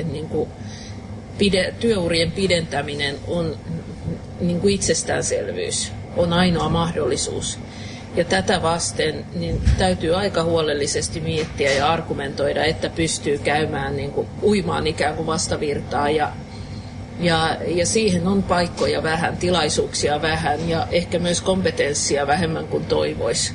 työurien pidentäminen on niin kuin itsestäänselvyys, on ainoa mahdollisuus. Ja tätä vasten niin täytyy aika huolellisesti miettiä ja argumentoida, että pystyy käymään uimaan ikään kuin vastavirtaa. Ja siihen on paikkoja vähän, tilaisuuksia vähän ja ehkä myös kompetenssia vähemmän kuin toivoisi.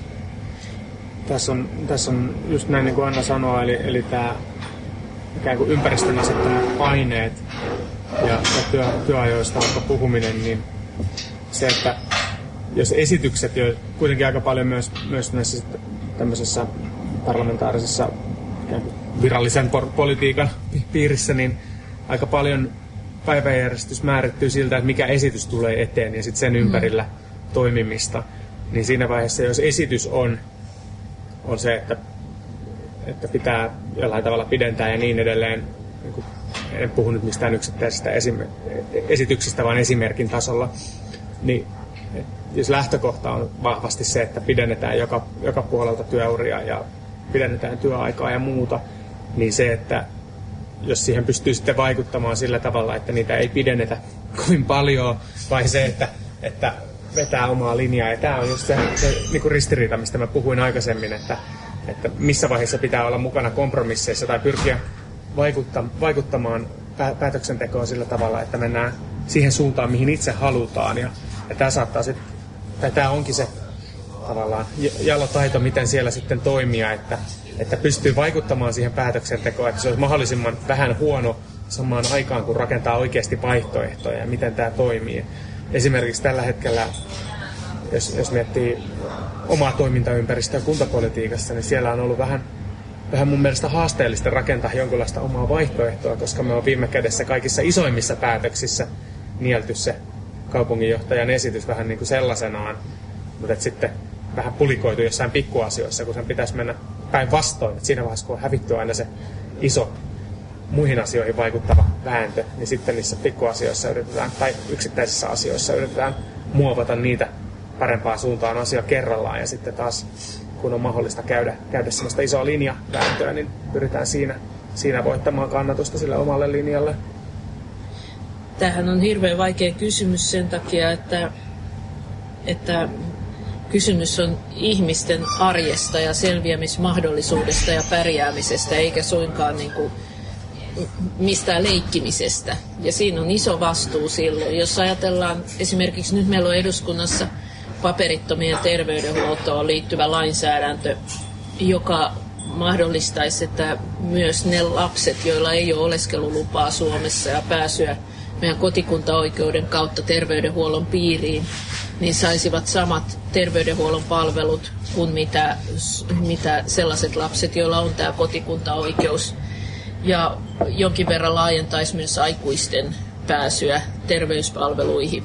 Tässä on just näin niin kuin Anna sanoo, eli tämä ikään kuin ympäristön asettamat paineet ja työajoista vaikka puhuminen, niin se, että jos esitykset jo kuitenkin aika paljon myös näissä tämmöisessä parlamentaarisessa virallisen politiikan piirissä, niin aika paljon päiväjärjestys määrittyy siltä, että mikä esitys tulee eteen ja sitten sen ympärillä toimimista. Niin siinä vaiheessa, jos esitys on se, että pitää jollain tavalla pidentää ja niin edelleen, en puhu nyt mistään yksittäisestä esityksestä, vaan esimerkin tasolla, niin jos lähtökohta on vahvasti se, että pidennetään joka puolelta työuria ja pidennetään työaikaa ja muuta, niin se, että jos siihen pystyy sitten vaikuttamaan sillä tavalla, että niitä ei pidennetä kovin paljon, vai se, että vetää omaa linjaa. Ja tämä on just se niin kuin ristiriita, mistä mä puhuin aikaisemmin, että missä vaiheessa pitää olla mukana kompromisseissa tai pyrkiä vaikuttamaan päätöksentekoon sillä tavalla, että mennään siihen suuntaan, mihin itse halutaan. Ja tämä saattaa sitten, tai tämä onkin se tavallaan jalotaito, miten siellä sitten toimia, että pystyy vaikuttamaan siihen päätöksentekoon, että se olisi mahdollisimman vähän huono samaan aikaan, kun rakentaa oikeasti vaihtoehtoja ja miten tämä toimii. Esimerkiksi tällä hetkellä, jos miettii omaa toimintaympäristöä kuntapolitiikassa, niin siellä on ollut vähän mun mielestä haasteellista rakentaa jonkinlaista omaa vaihtoehtoa, koska me on viime kädessä kaikissa isoimmissa päätöksissä nielty se kaupunginjohtajan esitys vähän niin kuin sellaisenaan, mutta sitten vähän pulikoitu jossain pikkuasioissa, kun sen pitäisi mennä päinvastoin. Siinä vaiheessa, kun on hävitty aina se iso muihin asioihin vaikuttava vääntö, niin sitten niissä pikkuasioissa yritetään, tai yksittäisissä asioissa yritetään muovata niitä parempaan suuntaan asia kerrallaan, ja sitten taas, kun on mahdollista käydä sellaista isoa linjavääntöä, niin pyritään siinä voittamaan kannatusta sille omalle linjalle. Tämähän on hirveän vaikea kysymys sen takia, että kysymys on ihmisten arjesta ja selviämismahdollisuudesta ja pärjäämisestä, eikä suinkaan niin kuin mistään leikkimisestä. Ja siinä on iso vastuu silloin. Jos ajatellaan, esimerkiksi nyt meillä on eduskunnassa paperittomien terveydenhuoltoon liittyvä lainsäädäntö, joka mahdollistaisi, että myös ne lapset, joilla ei ole oleskelulupaa Suomessa ja pääsyä meidän kotikuntaoikeuden kautta terveydenhuollon piiriin, niin saisivat samat terveydenhuollon palvelut kuin mitä sellaiset lapset, joilla on tämä kotikuntaoikeus. Ja jonkin verran laajentaisi myös aikuisten pääsyä terveyspalveluihin.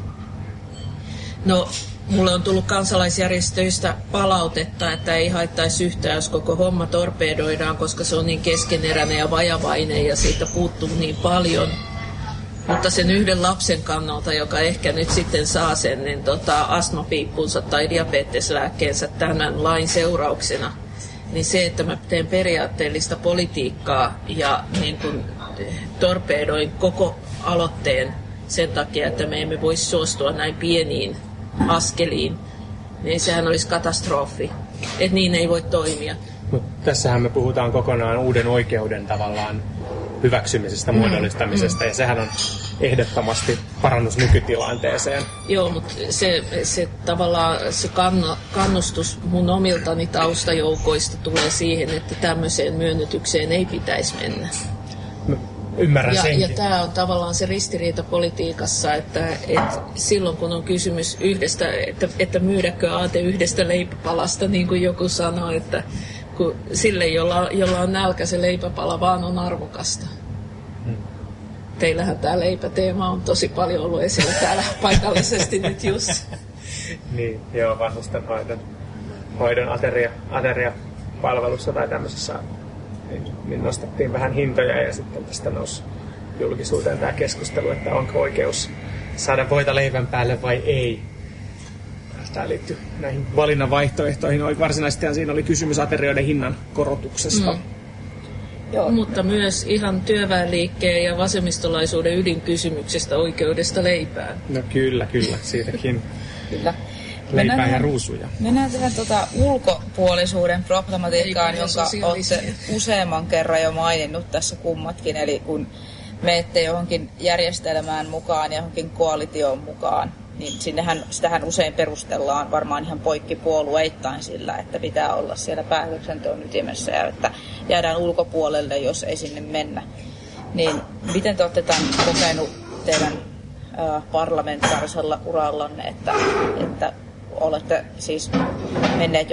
No, mulle on tullut kansalaisjärjestöistä palautetta, että ei haittaisi yhtään, jos koko homma torpedoidaan, koska se on niin keskeneräinen ja vajavainen ja siitä puuttuu niin paljon. Mutta sen yhden lapsen kannalta, joka ehkä nyt sitten saa sen niin astmapiippunsa tai diabeteslääkkeensä tämän lain seurauksena, niin se, että mä teen periaatteellista politiikkaa ja niin kun torpedoin koko aloitteen sen takia, että me emme voisi suostua näin pieniin askeliin, niin sehän olisi katastrofi. Että niin ei voi toimia. Mutta tässähän me puhutaan kokonaan uuden oikeuden tavallaan hyväksymisestä, muodollistamisesta, ja sehän on ehdottomasti parannus nykytilanteeseen. Joo, mutta se tavallaan se kannustus mun omiltani taustajoukoista tulee siihen, että tämmöiseen myönnytykseen ei pitäisi mennä. Ymmärrän senkin. Ja tämä on tavallaan se ristiriita politiikassa, että silloin kun on kysymys yhdestä, että myydäkö aate yhdestä leipäpalasta, niin kuin joku sanoi, että kun sille, jolla on nälkä, se leipäpala vaan on arvokasta. Teillähän tämä leipäteema on tosi paljon ollut esillä täällä paikallisesti nyt just. Niin, joo, vanhustenhoidon ateriapalvelussa tai tämmöisessä niin nostettiin vähän hintoja ja sitten tästä nousi julkisuuteen tämä keskustelu, että onko oikeus saada voita leivän päälle vai ei. Tämä liittyy näihin valinnan vaihtoehtoihin. Varsinaisesti siinä oli kysymys aterioiden hinnan korotuksesta. Joo. Mutta myös ihan työväenliikkeen ja vasemmistolaisuuden ydinkysymyksestä oikeudesta leipään. No kyllä, siitäkin. Kyllä. Leipää ja ruusuja. Mennään tähän ulkopuolisuuden problematiikkaan, jonka olette useamman kerran jo maininnut tässä kummatkin. Eli kun menette johonkin järjestelmään mukaan ja johonkin koalitioon mukaan, niin sitähän usein perustellaan varmaan ihan poikkipuolueittain sillä, että pitää olla siellä päätöksenteon ytimessä ja että jäädään ulkopuolelle, jos ei sinne mennä. Niin miten te olette tämän kokenut teidän parlamentaarisella urallanne, että olette siis menneet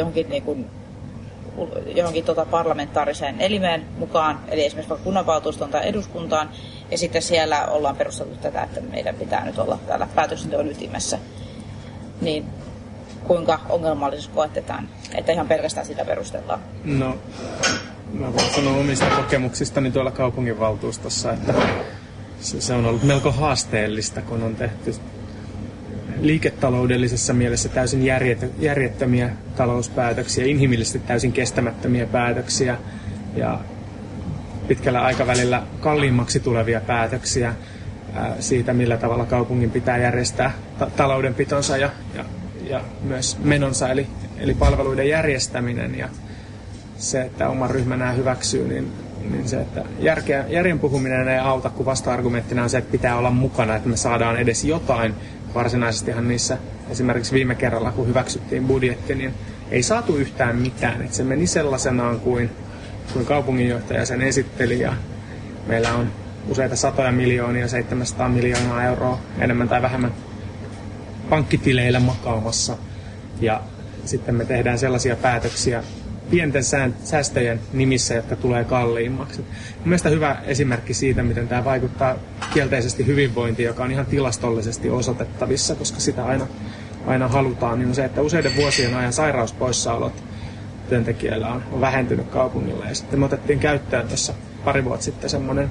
johonkin parlamentaariseen elimeen mukaan, eli esimerkiksi vaikka kunnanvaltuuston tai eduskuntaan, ja sitten siellä ollaan perusteltu tätä, että meidän pitää nyt olla täällä päätöksenteon ytimessä. Niin kuinka ongelmallisuus koetetaan, että ihan pelkästään sitä perustellaan? No, mä voin sanoa omista kokemuksistani tuolla kaupunginvaltuustossa, että se on ollut melko haasteellista, kun on tehty liiketaloudellisessa mielessä täysin järjettömiä talouspäätöksiä, inhimillisesti täysin kestämättömiä päätöksiä ja pitkällä aikavälillä kalliimmaksi tulevia päätöksiä siitä, millä tavalla kaupungin pitää järjestää taloudenpitonsa ja myös menonsa, eli palveluiden järjestäminen. Ja se, että oma ryhmä nämä hyväksyy, niin se, että järjen puhuminen ei auta, kun vasta-argumenttina on se, että pitää olla mukana, että me saadaan edes jotain. Varsinaisestihan niissä, esimerkiksi viime kerralla, kun hyväksyttiin budjetti, niin ei saatu yhtään mitään. Että se meni sellaisenaan kuin kaupunginjohtaja sen esitteli, ja meillä on useita satoja miljoonia, 700 miljoonaa euroa enemmän tai vähemmän pankkitileillä makaamassa. Ja sitten me tehdään sellaisia päätöksiä pienten säästöjen nimissä, jotka tulee kalliimmaksi. Mielestäni hyvä esimerkki siitä, miten tämä vaikuttaa kielteisesti hyvinvointiin, joka on ihan tilastollisesti osoitettavissa, koska sitä aina halutaan, niin on se, että useiden vuosien ajan sairauspoissaolot työntekijöillä on vähentynyt kaupungilla. Ja sitten me otettiin käyttöön tuossa pari vuotta sitten semmoinen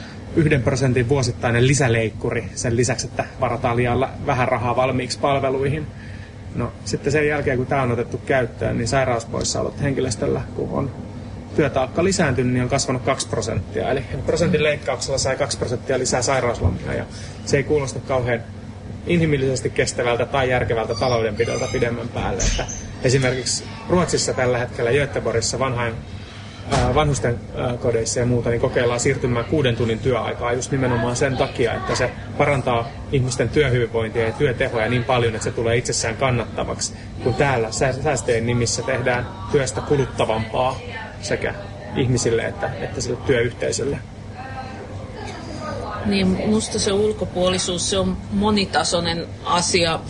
1% vuosittainen lisäleikkuri sen lisäksi, että varataan liian vähän rahaa valmiiksi palveluihin. No sitten sen jälkeen, kun tämä on otettu käyttöön, niin sairauspoissaolot henkilöstöllä, kun on työtaakka lisääntynyt, niin on kasvanut 2%. Eli prosentin leikkauksella sai 2% lisää sairauslomia, ja se ei kuulosta kauhean inhimillisesti kestävältä tai järkevältä taloudenpidolta pidemmän päälle. Että esimerkiksi Ruotsissa tällä hetkellä Göteborgissa vanhusten kodeissa ja muuta, niin kokeillaan siirtymään 6 tunnin työaikaa just nimenomaan sen takia, että se parantaa ihmisten työhyvinvointia ja työtehoja niin paljon, että se tulee itsessään kannattavaksi, kun täällä säästöjen nimissä tehdään työstä kuluttavampaa sekä ihmisille että sille työyhteisölle. Niin, musta se ulkopuolisuus, se on monitasoinen asia.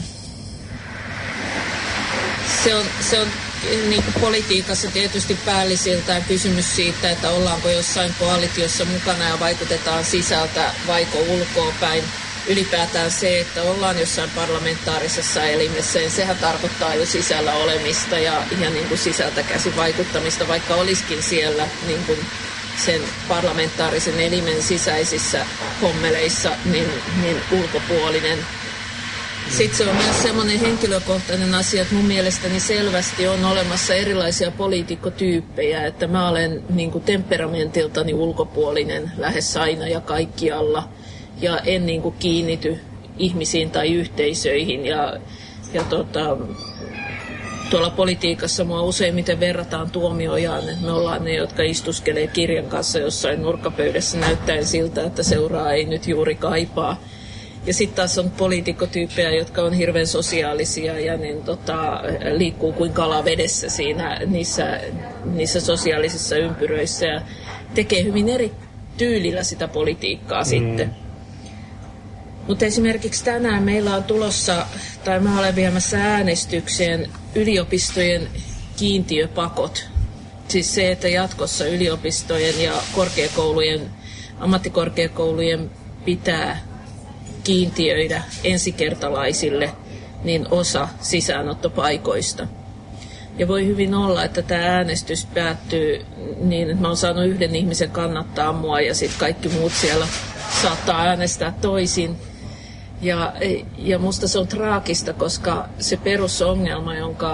Se on niin kuin politiikassa tietysti päällisiltään kysymys siitä, että ollaanko jossain koalitiossa mukana ja vaikutetaan sisältä vaiko ulkoapäin. Ylipäätään se, että ollaan jossain parlamentaarisessa elimessä, niin sehän tarkoittaa jo sisällä olemista ja niin kuin sisältä käsin vaikuttamista, vaikka olisikin siellä niin kuin sen parlamentaarisen elimen sisäisissä hommeleissa niin ulkopuolinen. Sitten se on myös semmoinen henkilökohtainen asia, että mun mielestäni selvästi on olemassa erilaisia poliitikkotyyppejä, että mä olen niin kuin temperamentiltani ulkopuolinen lähes aina ja kaikkialla ja en niin kuin kiinnity ihmisiin tai yhteisöihin tuolla politiikassa mua useimmiten verrataan Tuomiojaan, että me ollaan ne, jotka istuskelee kirjan kanssa jossain nurkkapöydässä näyttäen siltä, että seuraa ei nyt juuri kaipaa. Ja sitten taas on poliitikkotyyppejä, jotka on hirveän sosiaalisia ja niin, liikkuu kuin kala vedessä niissä sosiaalisissa ympyröissä ja tekee hyvin eri tyylillä sitä politiikkaa sitten. Mutta esimerkiksi tänään meillä on tulossa, tai mä olen viemässä äänestykseen yliopistojen kiintiöpakot. Siis se, että jatkossa yliopistojen ja ammattikorkeakoulujen pitää kiintiöidä ensikertalaisille niin osa sisäänottopaikoista. Ja voi hyvin olla, että tämä äänestys päättyy niin, että mä oon saanut yhden ihmisen kannattaa mua ja sitten kaikki muut siellä saattaa äänestää toisin. Ja musta se on traagista, koska se perusongelma,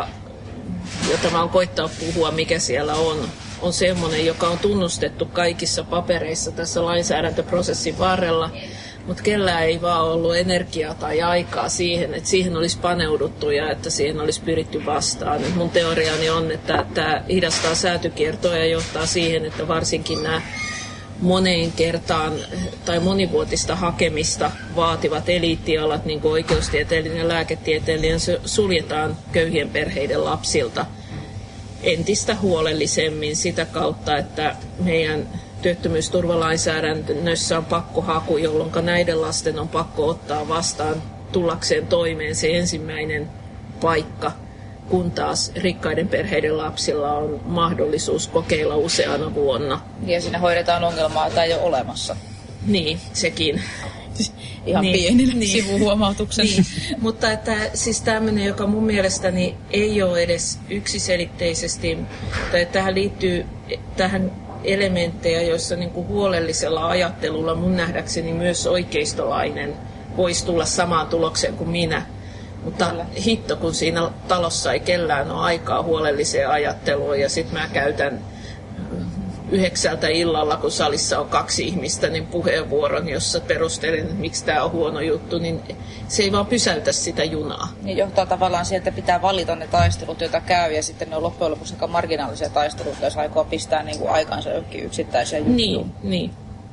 jota mä oon koittaa puhua, mikä siellä on semmoinen, joka on tunnustettu kaikissa papereissa tässä lainsäädäntöprosessin varrella, mutta kellään ei vaan ollut energiaa tai aikaa siihen, että siihen olisi paneuduttu ja että siihen olisi pyritty vastaan. Et mun teoriani on, että tämä hidastaa säätykiertoa ja johtaa siihen, että varsinkin nämä moneen kertaan tai monivuotista hakemista vaativat eliittialat, niin kuin oikeustieteellinen ja lääketieteellinen, suljetaan köyhien perheiden lapsilta entistä huolellisemmin sitä kautta, että meidän työttömyysturvalainsäädännössä on pakkohaku, jolloin näiden lasten on pakko ottaa vastaan tullakseen toimeen se ensimmäinen paikka, kun taas rikkaiden perheiden lapsilla on mahdollisuus kokeilla useana vuonna. Ja siinä hoidetaan ongelmaa, tai ei ole olemassa. Niin, sekin. Ihan pienillä sivuhuomautuksen. Niin. Mutta että siis tämmöinen, joka mun mielestäni ei ole edes yksiselitteisesti, tai tähän liittyy tähän elementtejä, joissa niin kuin huolellisella ajattelulla mun nähdäkseni myös oikeistolainen voisi tulla samaan tulokseen kuin minä. Mutta hitto, kun siinä talossa ei kellään ole aikaa huolelliseen ajatteluun ja sitten mä käytän 9 illalla, kun salissa on 2 ihmistä, niin puheenvuoron, jossa perustelen, että miksi tämä on huono juttu, niin se ei vaan pysäytä sitä junaa. Niin johtaa tavallaan siihen, että pitää valita ne taistelut, joita käy, ja sitten ne on loppujen lopuksi aika marginaalisia taisteluita, jos aikoo pistää niin kuin aikansa johonkin yksittäisiä juttuja. Niin.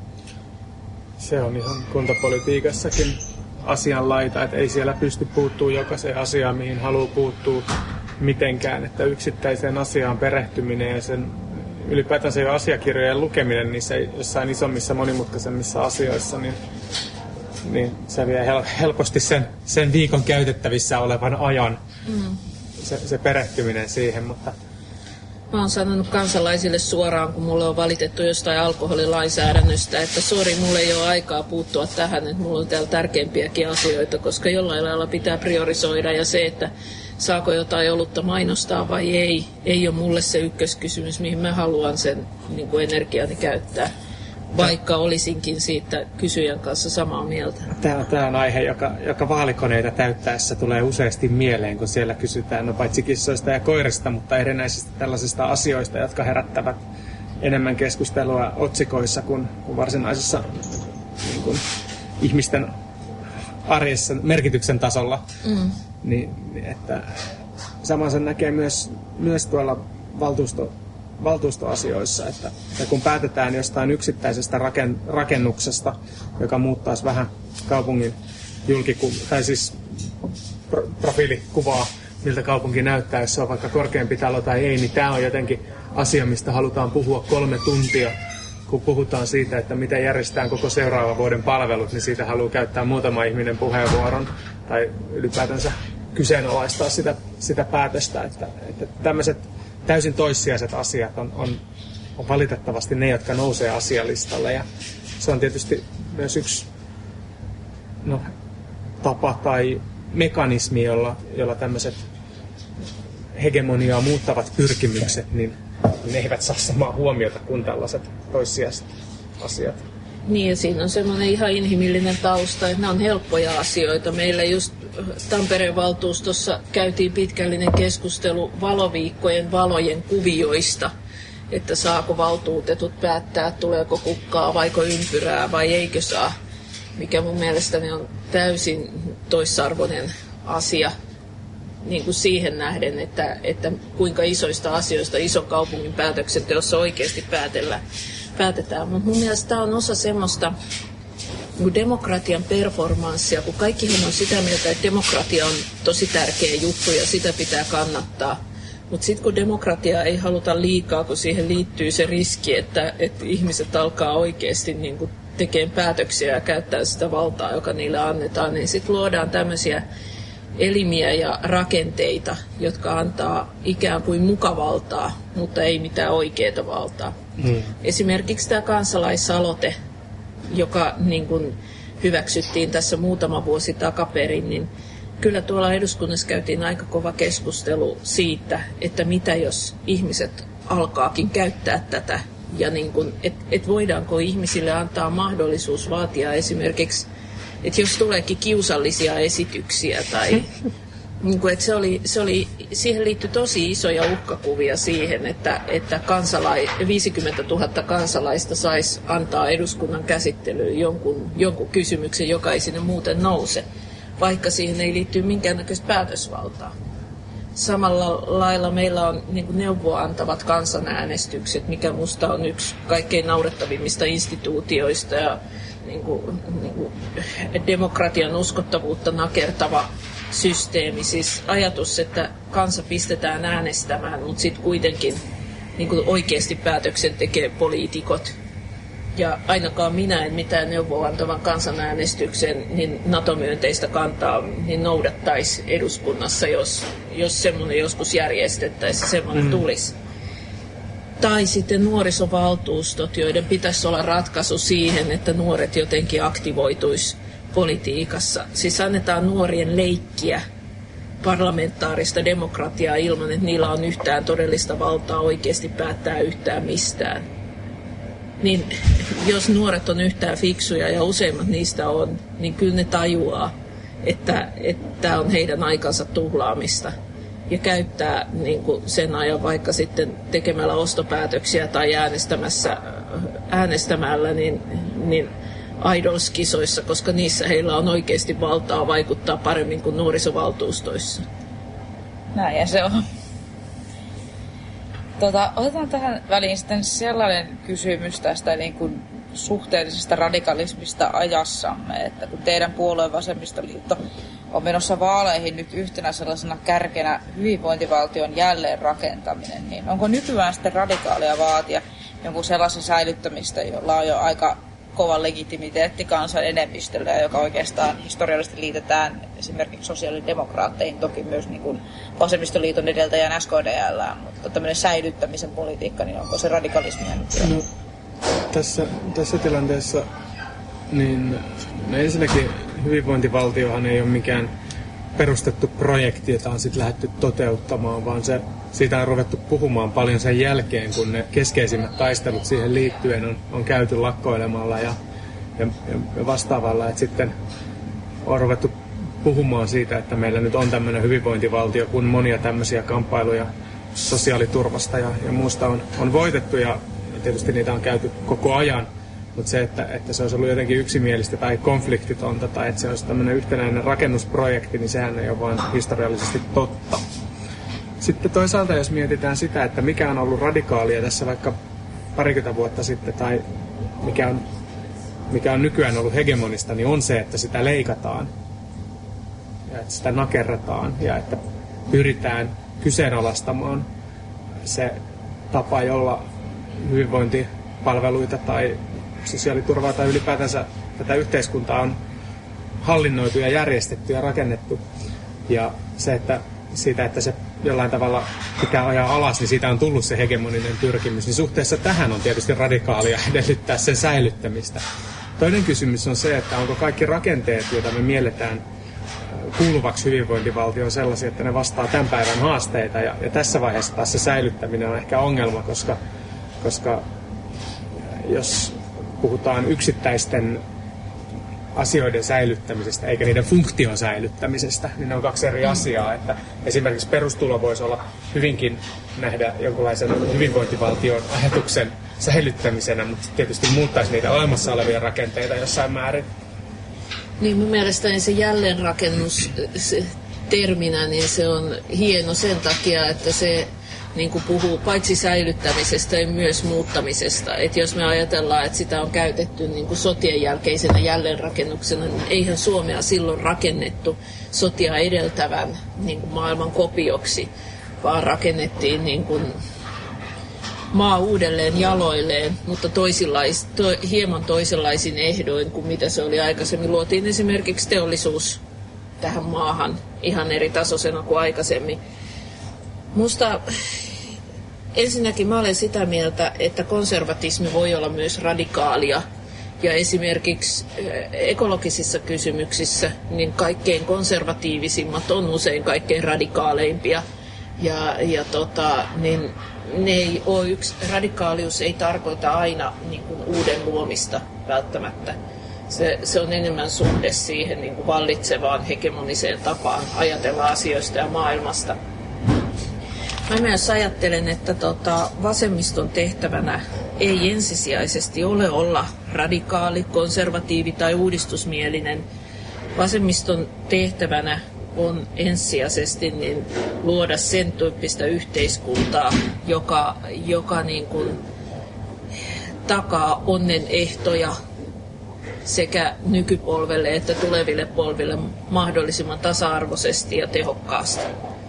Se on ihan kuntapolitiikassakin asianlaita, että ei siellä pysty puuttumaan jokaiseen asiaan, mihin haluaa puuttua mitenkään, että yksittäiseen asiaan perehtyminen ja sen ylipäätään se jo asiakirjojen lukeminen niissä jossain isommissa monimutkaisemmissa asioissa, niin se vie helposti sen viikon käytettävissä olevan ajan, se perehtyminen siihen, mutta mä oon sanonut kansalaisille suoraan, kun mulle on valitettu jostain alkoholilainsäädännöstä, että sori, mulla ei ole aikaa puuttua tähän, että mulla on täällä tärkeämpiäkin asioita, koska jollain lailla pitää priorisoida ja se, että saako jotain olutta mainostaa vai ei ole mulle se ykköskysymys, mihin mä haluan sen niin kuin energiani käyttää, vaikka olisinkin siitä kysyjän kanssa samaa mieltä. Tämä on aihe, joka vaalikoneita täyttäessä tulee useasti mieleen, kun siellä kysytään paitsi kissoista ja koirista, mutta erinäisistä tällaisista asioista, jotka herättävät enemmän keskustelua otsikoissa kuin varsinaisessa niin kuin ihmisten arjessa merkityksen tasolla. Niin, että saman sen näkee myös tuolla valtuustoasioissa, että kun päätetään jostain yksittäisestä rakennuksesta, joka muuttaisi vähän kaupungin tai siis profiilikuvaa, miltä kaupunki näyttää, jos se on vaikka korkeampi talo tai ei, niin tämä on jotenkin asia, mistä halutaan puhua 3 tuntia. Kun puhutaan siitä, että miten järjestetään koko seuraavan vuoden palvelut, niin siitä haluaa käyttää muutama ihminen puheenvuoron tai ylipäätänsä kyseenalaistaa sitä päätöstä. Että tämmöiset täysin toissijaiset asiat on valitettavasti ne, jotka nousee asialistalle. Ja se on tietysti myös yksi tapa tai mekanismi, jolla tämmöiset hegemoniaa muuttavat pyrkimykset, niin ne eivät saa samaa huomiota kuin tällaiset toissijaiset asiat. Niin, ja siinä on semmoinen ihan inhimillinen tausta, että nämä on helppoja asioita. Meillä just Tampereen valtuustossa käytiin pitkällinen keskustelu valoviikkojen valojen kuvioista, että saako valtuutetut päättää, tuleeko kukkaa vaiko ympyrää vai eikö saa, mikä mun mielestäni on täysin toissarvoinen asia niin kuin siihen nähden, että kuinka isoista asioista ison kaupungin päätöksenteossa oikeasti päätetään. Mutta mun mielestä tämä on osa semmoista demokratian performanssia, kun kaikkihan on sitä mieltä, että demokratia on tosi tärkeä juttu ja sitä pitää kannattaa. Mutta sitten kun demokratiaa ei haluta liikaa, kun siihen liittyy se riski, että ihmiset alkaa oikeasti niin kuin tekemään päätöksiä ja käyttää sitä valtaa, joka niille annetaan, niin sitten luodaan tämmöisiä elimiä ja rakenteita, jotka antaa ikään kuin mukavaltaa, mutta ei mitään oikeaa valtaa. Esimerkiksi tämä kansalaisaloite, joka niin kuin hyväksyttiin tässä muutama vuosi takaperin, niin kyllä tuolla eduskunnassa käytiin aika kova keskustelu siitä, että mitä jos ihmiset alkaakin käyttää tätä, ja niin kuin, et voidaanko ihmisille antaa mahdollisuus vaatia esimerkiksi, että jos tuleekin kiusallisia esityksiä tai niin kuin, että siihen liittyi tosi isoja uhkakuvia siihen, että 50 000 kansalaista saisi antaa eduskunnan käsittelyyn jonkun kysymyksen, joka ei sinne muuten nouse, vaikka siihen ei liittyy minkäännäköistä päätösvaltaa. Samalla lailla meillä on niin kuin neuvoa antavat kansanäänestykset, mikä musta on yksi kaikkein naurettavimmista instituutioista ja niin kuin demokratian uskottavuutta nakertava systeemi. Siis ajatus, että kansa pistetään äänestämään, mutta sitten kuitenkin niin kuin oikeasti päätöksen tekee poliitikot. Ja ainakaan minä en mitään neuvoa antavan kansanäänestyksen niin NATO-myönteistä kantaa niin noudattaisi eduskunnassa, jos semmoinen joskus järjestettäisiin, semmoinen tulisi. Tai sitten nuorisovaltuustot, joiden pitäisi olla ratkaisu siihen, että nuoret jotenkin aktivoituisi politiikassa. Siis annetaan nuorien leikkiä parlamentaarista demokratiaa ilman, että niillä on yhtään todellista valtaa oikeasti päättää yhtään mistään. Niin jos nuoret on yhtään fiksuja, ja useimmat niistä on, niin kyllä ne tajuaa, että on heidän aikansa tuhlaamista. Ja käyttää niin kuin sen ajan vaikka sitten tekemällä ostopäätöksiä tai äänestämällä niin Idols-kisoissa, koska niissä heillä on oikeasti valtaa vaikuttaa paremmin kuin nuorisovaltuustoissa. Näin se on. Otetaan tähän väliin sitten sellainen kysymys tästä niin kuin suhteellisesta radikalismista ajassamme, että kun teidän puolueen Vasemmistoliitto on menossa vaaleihin nyt yhtenä sellaisena kärkenä hyvinvointivaltion jälleenrakentaminen, niin onko nykyään sitten radikaalia vaatia jonkun sellaisen säilyttämistä, jolla on jo aika kova legitimiteetti kansan enemmistöllä, joka oikeastaan historiallisesti liitetään esimerkiksi sosiaalidemokraatteihin, toki myös niin kuin Vasemmistoliiton edeltäjän SKDL:ään, mutta tämmöinen säilyttämisen politiikka, niin onko se radikalismia nyt? No, tässä tilanteessa niin ensinnäkin hyvinvointivaltiohan ei ole mikään perustettu projekti, jota on sitten lähdetty toteuttamaan, vaan siitä on ruvettu puhumaan paljon sen jälkeen, kun ne keskeisimmät taistelut siihen liittyen on käyty lakkoilemalla ja vastaavalla, että sitten on ruvettu puhumaan siitä, että meillä nyt on tämmöinen hyvinvointivaltio, kun monia tämmöisiä kamppailuja sosiaaliturvasta ja muusta on voitettu, ja tietysti niitä on käyty koko ajan, Mutta se, että se olisi ollut jotenkin yksimielistä tai konfliktitonta tai että se olisi tämmöinen yhtenäinen rakennusprojekti, niin sehän ei ole vain historiallisesti totta. Sitten toisaalta, jos mietitään sitä, että mikä on ollut radikaalia tässä vaikka parikymmentä vuotta sitten tai mikä on nykyään ollut hegemonista, niin on se, että sitä leikataan ja että sitä nakerrataan ja että pyritään kyseenalaistamaan se tapa, jolla hyvinvointipalveluita tai sosiaaliturvaa tai ylipäätänsä tätä yhteiskuntaa on hallinnoitu ja järjestetty ja rakennettu. Ja se, että siitä, että se jollain tavalla pitää ajaa alas, niin siitä on tullut se hegemoninen pyrkimys. Niin suhteessa tähän on tietysti radikaalia edellyttää sen säilyttämistä. Toinen kysymys on se, että onko kaikki rakenteet, joita me mielletään kuuluvaksi hyvinvointivaltioon sellaisia, että ne vastaa tämän päivän haasteita. Ja tässä vaiheessa taas se säilyttäminen on ehkä ongelma, koska jos puhutaan yksittäisten asioiden säilyttämisestä eikä niiden funktion säilyttämisestä, niin ne on kaksi eri asiaa. Että esimerkiksi perustulo voisi olla hyvinkin nähdä jonkinlaisen hyvinvointivaltion ajatuksen säilyttämisenä, mutta tietysti muuttaisi niitä olemassa olevia rakenteita jossain määrin. Niin mun mielestäni se jälleenrakennus terminä, niin se on hieno sen takia, että se niin kuin puhuu paitsi säilyttämisestä ja myös muuttamisesta. Et jos me ajatellaan, että sitä on käytetty niin kuin sotien jälkeisenä jälleenrakennuksena, niin eihän Suomea silloin rakennettu sotia edeltävän niin kuin maailman kopioksi, vaan rakennettiin niin kuin maa uudelleen jaloilleen, mutta hieman toisenlaisin ehdoin kuin mitä se oli aikaisemmin. Luotiin esimerkiksi teollisuus tähän maahan ihan eri tasoisena kuin aikaisemmin. Musta ensinnäkin mä olen sitä mieltä, että konservatismi voi olla myös radikaalia. Ja esimerkiksi ekologisissa kysymyksissä niin kaikkein konservatiivisimmat on usein kaikkein radikaaleimpia. Niin ne ei ole radikaalius ei tarkoita aina niin kuin uuden luomista välttämättä. Se on enemmän suhde siihen niin kuin vallitsevaan hegemoniseen tapaan ajatella asioista ja maailmasta. Mä myös ajattelen, että vasemmiston tehtävänä ei ensisijaisesti ole olla radikaali, konservatiivi tai uudistusmielinen. Vasemmiston tehtävänä on ensisijaisesti niin luoda sen tyyppistä yhteiskuntaa, joka niin kuin takaa onnen ehtoja sekä nykypolvelle että tuleville polville mahdollisimman tasa-arvoisesti ja tehokkaasti.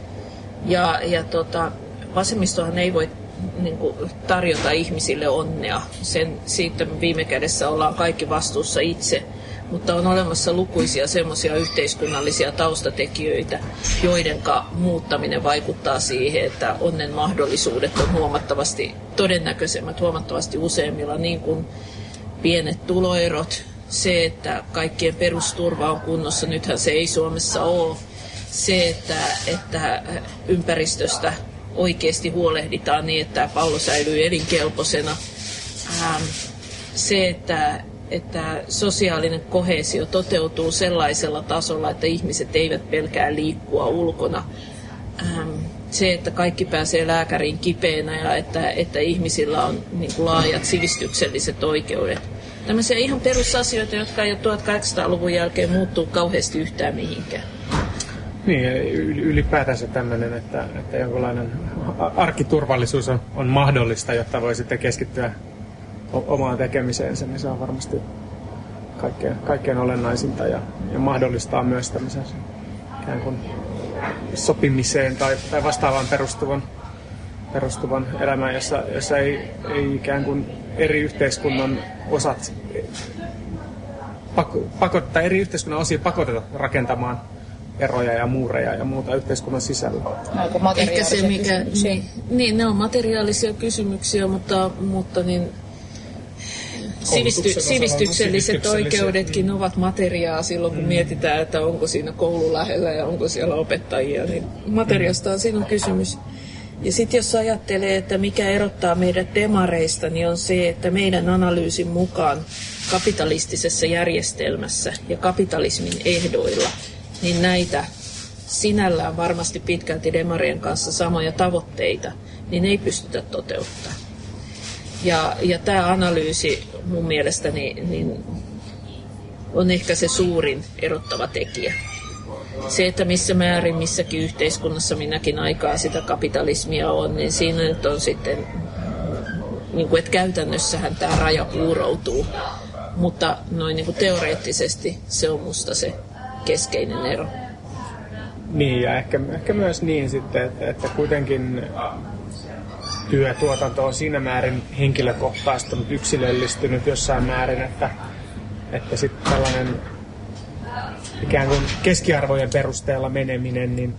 Vasemmistohan ei voi niin kuin tarjota ihmisille onnea. Siitä viime kädessä ollaan kaikki vastuussa itse. Mutta on olemassa lukuisia semmoisia yhteiskunnallisia taustatekijöitä, joidenka muuttaminen vaikuttaa siihen, että onnen mahdollisuudet on huomattavasti todennäköisemmät, huomattavasti useimmilla, niin kuin pienet tuloerot, se, että kaikkien perusturva on kunnossa, nythän se ei Suomessa ole, se, että ympäristöstä oikeasti huolehditaan niin, että pallo säilyy elinkelpoisena, se, että sosiaalinen koheesio toteutuu sellaisella tasolla, että ihmiset eivät pelkää liikkua ulkona. Se, että kaikki pääsee lääkäriin kipeänä ja että ihmisillä on niin kuin laajat sivistykselliset oikeudet. Tämmöisiä ihan perusasioita, jotka jo 1800-luvun jälkeen muuttuu kauheasti yhtään mihinkään. Niin, ylipäätänsä tämmöinen, että jonkinlainen arkiturvallisuus on mahdollista, jotta voi sitten keskittyä omaan tekemiseensä, niin se on varmasti kaikkein olennaisinta ja mahdollistaa myös tämmöisen ikään kuin sopimiseen tai vastaavaan perustuvan elämään, jossa ei ikään kuin eri yhteiskunnan osat tai eri yhteiskunnan osia pakoteta rakentamaan eroja ja muureja ja muuta yhteiskunnan sisällä. Ehkä se, mikä, niin, ne on materiaalisia kysymyksiä, mutta niin sivistykselliset oikeudetkin ovat materiaa silloin, kun mietitään, että onko siinä koulu lähellä ja onko siellä opettajia. Niin materiasta on siinä kysymys. Ja sitten jos ajattelee, että mikä erottaa meidät demareista, niin on se, että meidän analyysin mukaan kapitalistisessa järjestelmässä ja kapitalismin ehdoilla, niin näitä sinällään varmasti pitkälti demarien kanssa samoja tavoitteita, niin ei pystytä toteuttamaan. Ja tämä analyysi mun mielestäni niin on ehkä se suurin erottava tekijä. Se, että missä määrin missäkin yhteiskunnassa minäkin aikaa sitä kapitalismia on, niin siinä nyt on sitten, niin kuin, että käytännössähän tämä raja puuroutuu. Mutta noin niin kuin teoreettisesti se on musta se keskeinen ero. Niin, ja ehkä myös niin sitten, että kuitenkin työtuotanto on siinä määrin henkilökohtaistunut, yksilöllistynyt jossain määrin, että sitten tällainen ikään kuin keskiarvojen perusteella meneminen, niin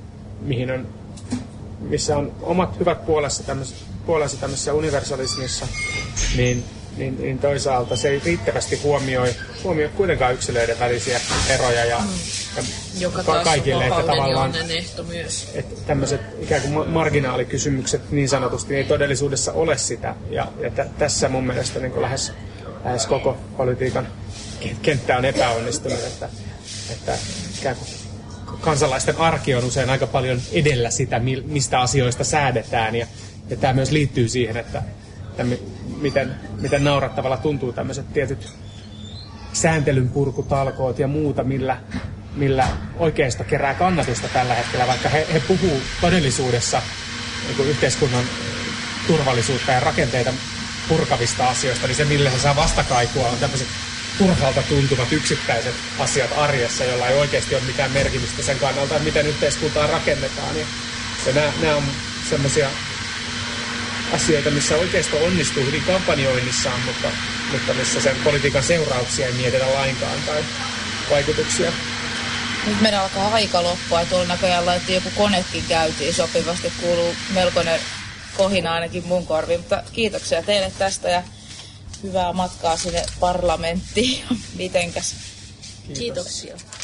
missä on omat hyvät puolensa tämmöisessä universalismissa, niin toisaalta se ei riittävästi huomioi kuitenkaan yksilöiden välisiä eroja ja kaikille, että tavallaan että tämmöiset ikään kuin marginaalikysymykset niin sanotusti ei todellisuudessa ole sitä. Ja tässä mun mielestä niin kuin lähes koko politiikan kenttä on epäonnistunut, että ikään kuin kansalaisten arki on usein aika paljon edellä sitä, mistä asioista säädetään. Ja tämä myös liittyy siihen, että miten naurattavalla tuntuu tämmöiset tietyt sääntelyn purkutalkoot ja muuta, millä oikeisto kerää kannatusta tällä hetkellä, vaikka he puhuu todellisuudessa niin kuin yhteiskunnan turvallisuutta ja rakenteita purkavista asioista, niin se, millä se saa vastakaikua, on tämmöiset turhalta tuntuvat yksittäiset asiat arjessa, joilla ei oikeasti ole mitään merkitystä sen kannalta, että miten yhteiskuntaa rakennetaan. Ja nämä on semmoisia asioita, missä oikeisto onnistuu hyvin kampanjoinnissaan, mutta missä sen politiikan seurauksia ei mietitä lainkaan tai vaikutuksia. Nyt meidän alkaa aika loppua ja tuolla näköjään laitettiin joku konekin käyntiin sopivasti. Kuuluu melkoinen kohina ainakin mun korviin, mutta kiitoksia teille tästä ja hyvää matkaa sinne parlamenttiin. Mitenkäs? Kiitoksia.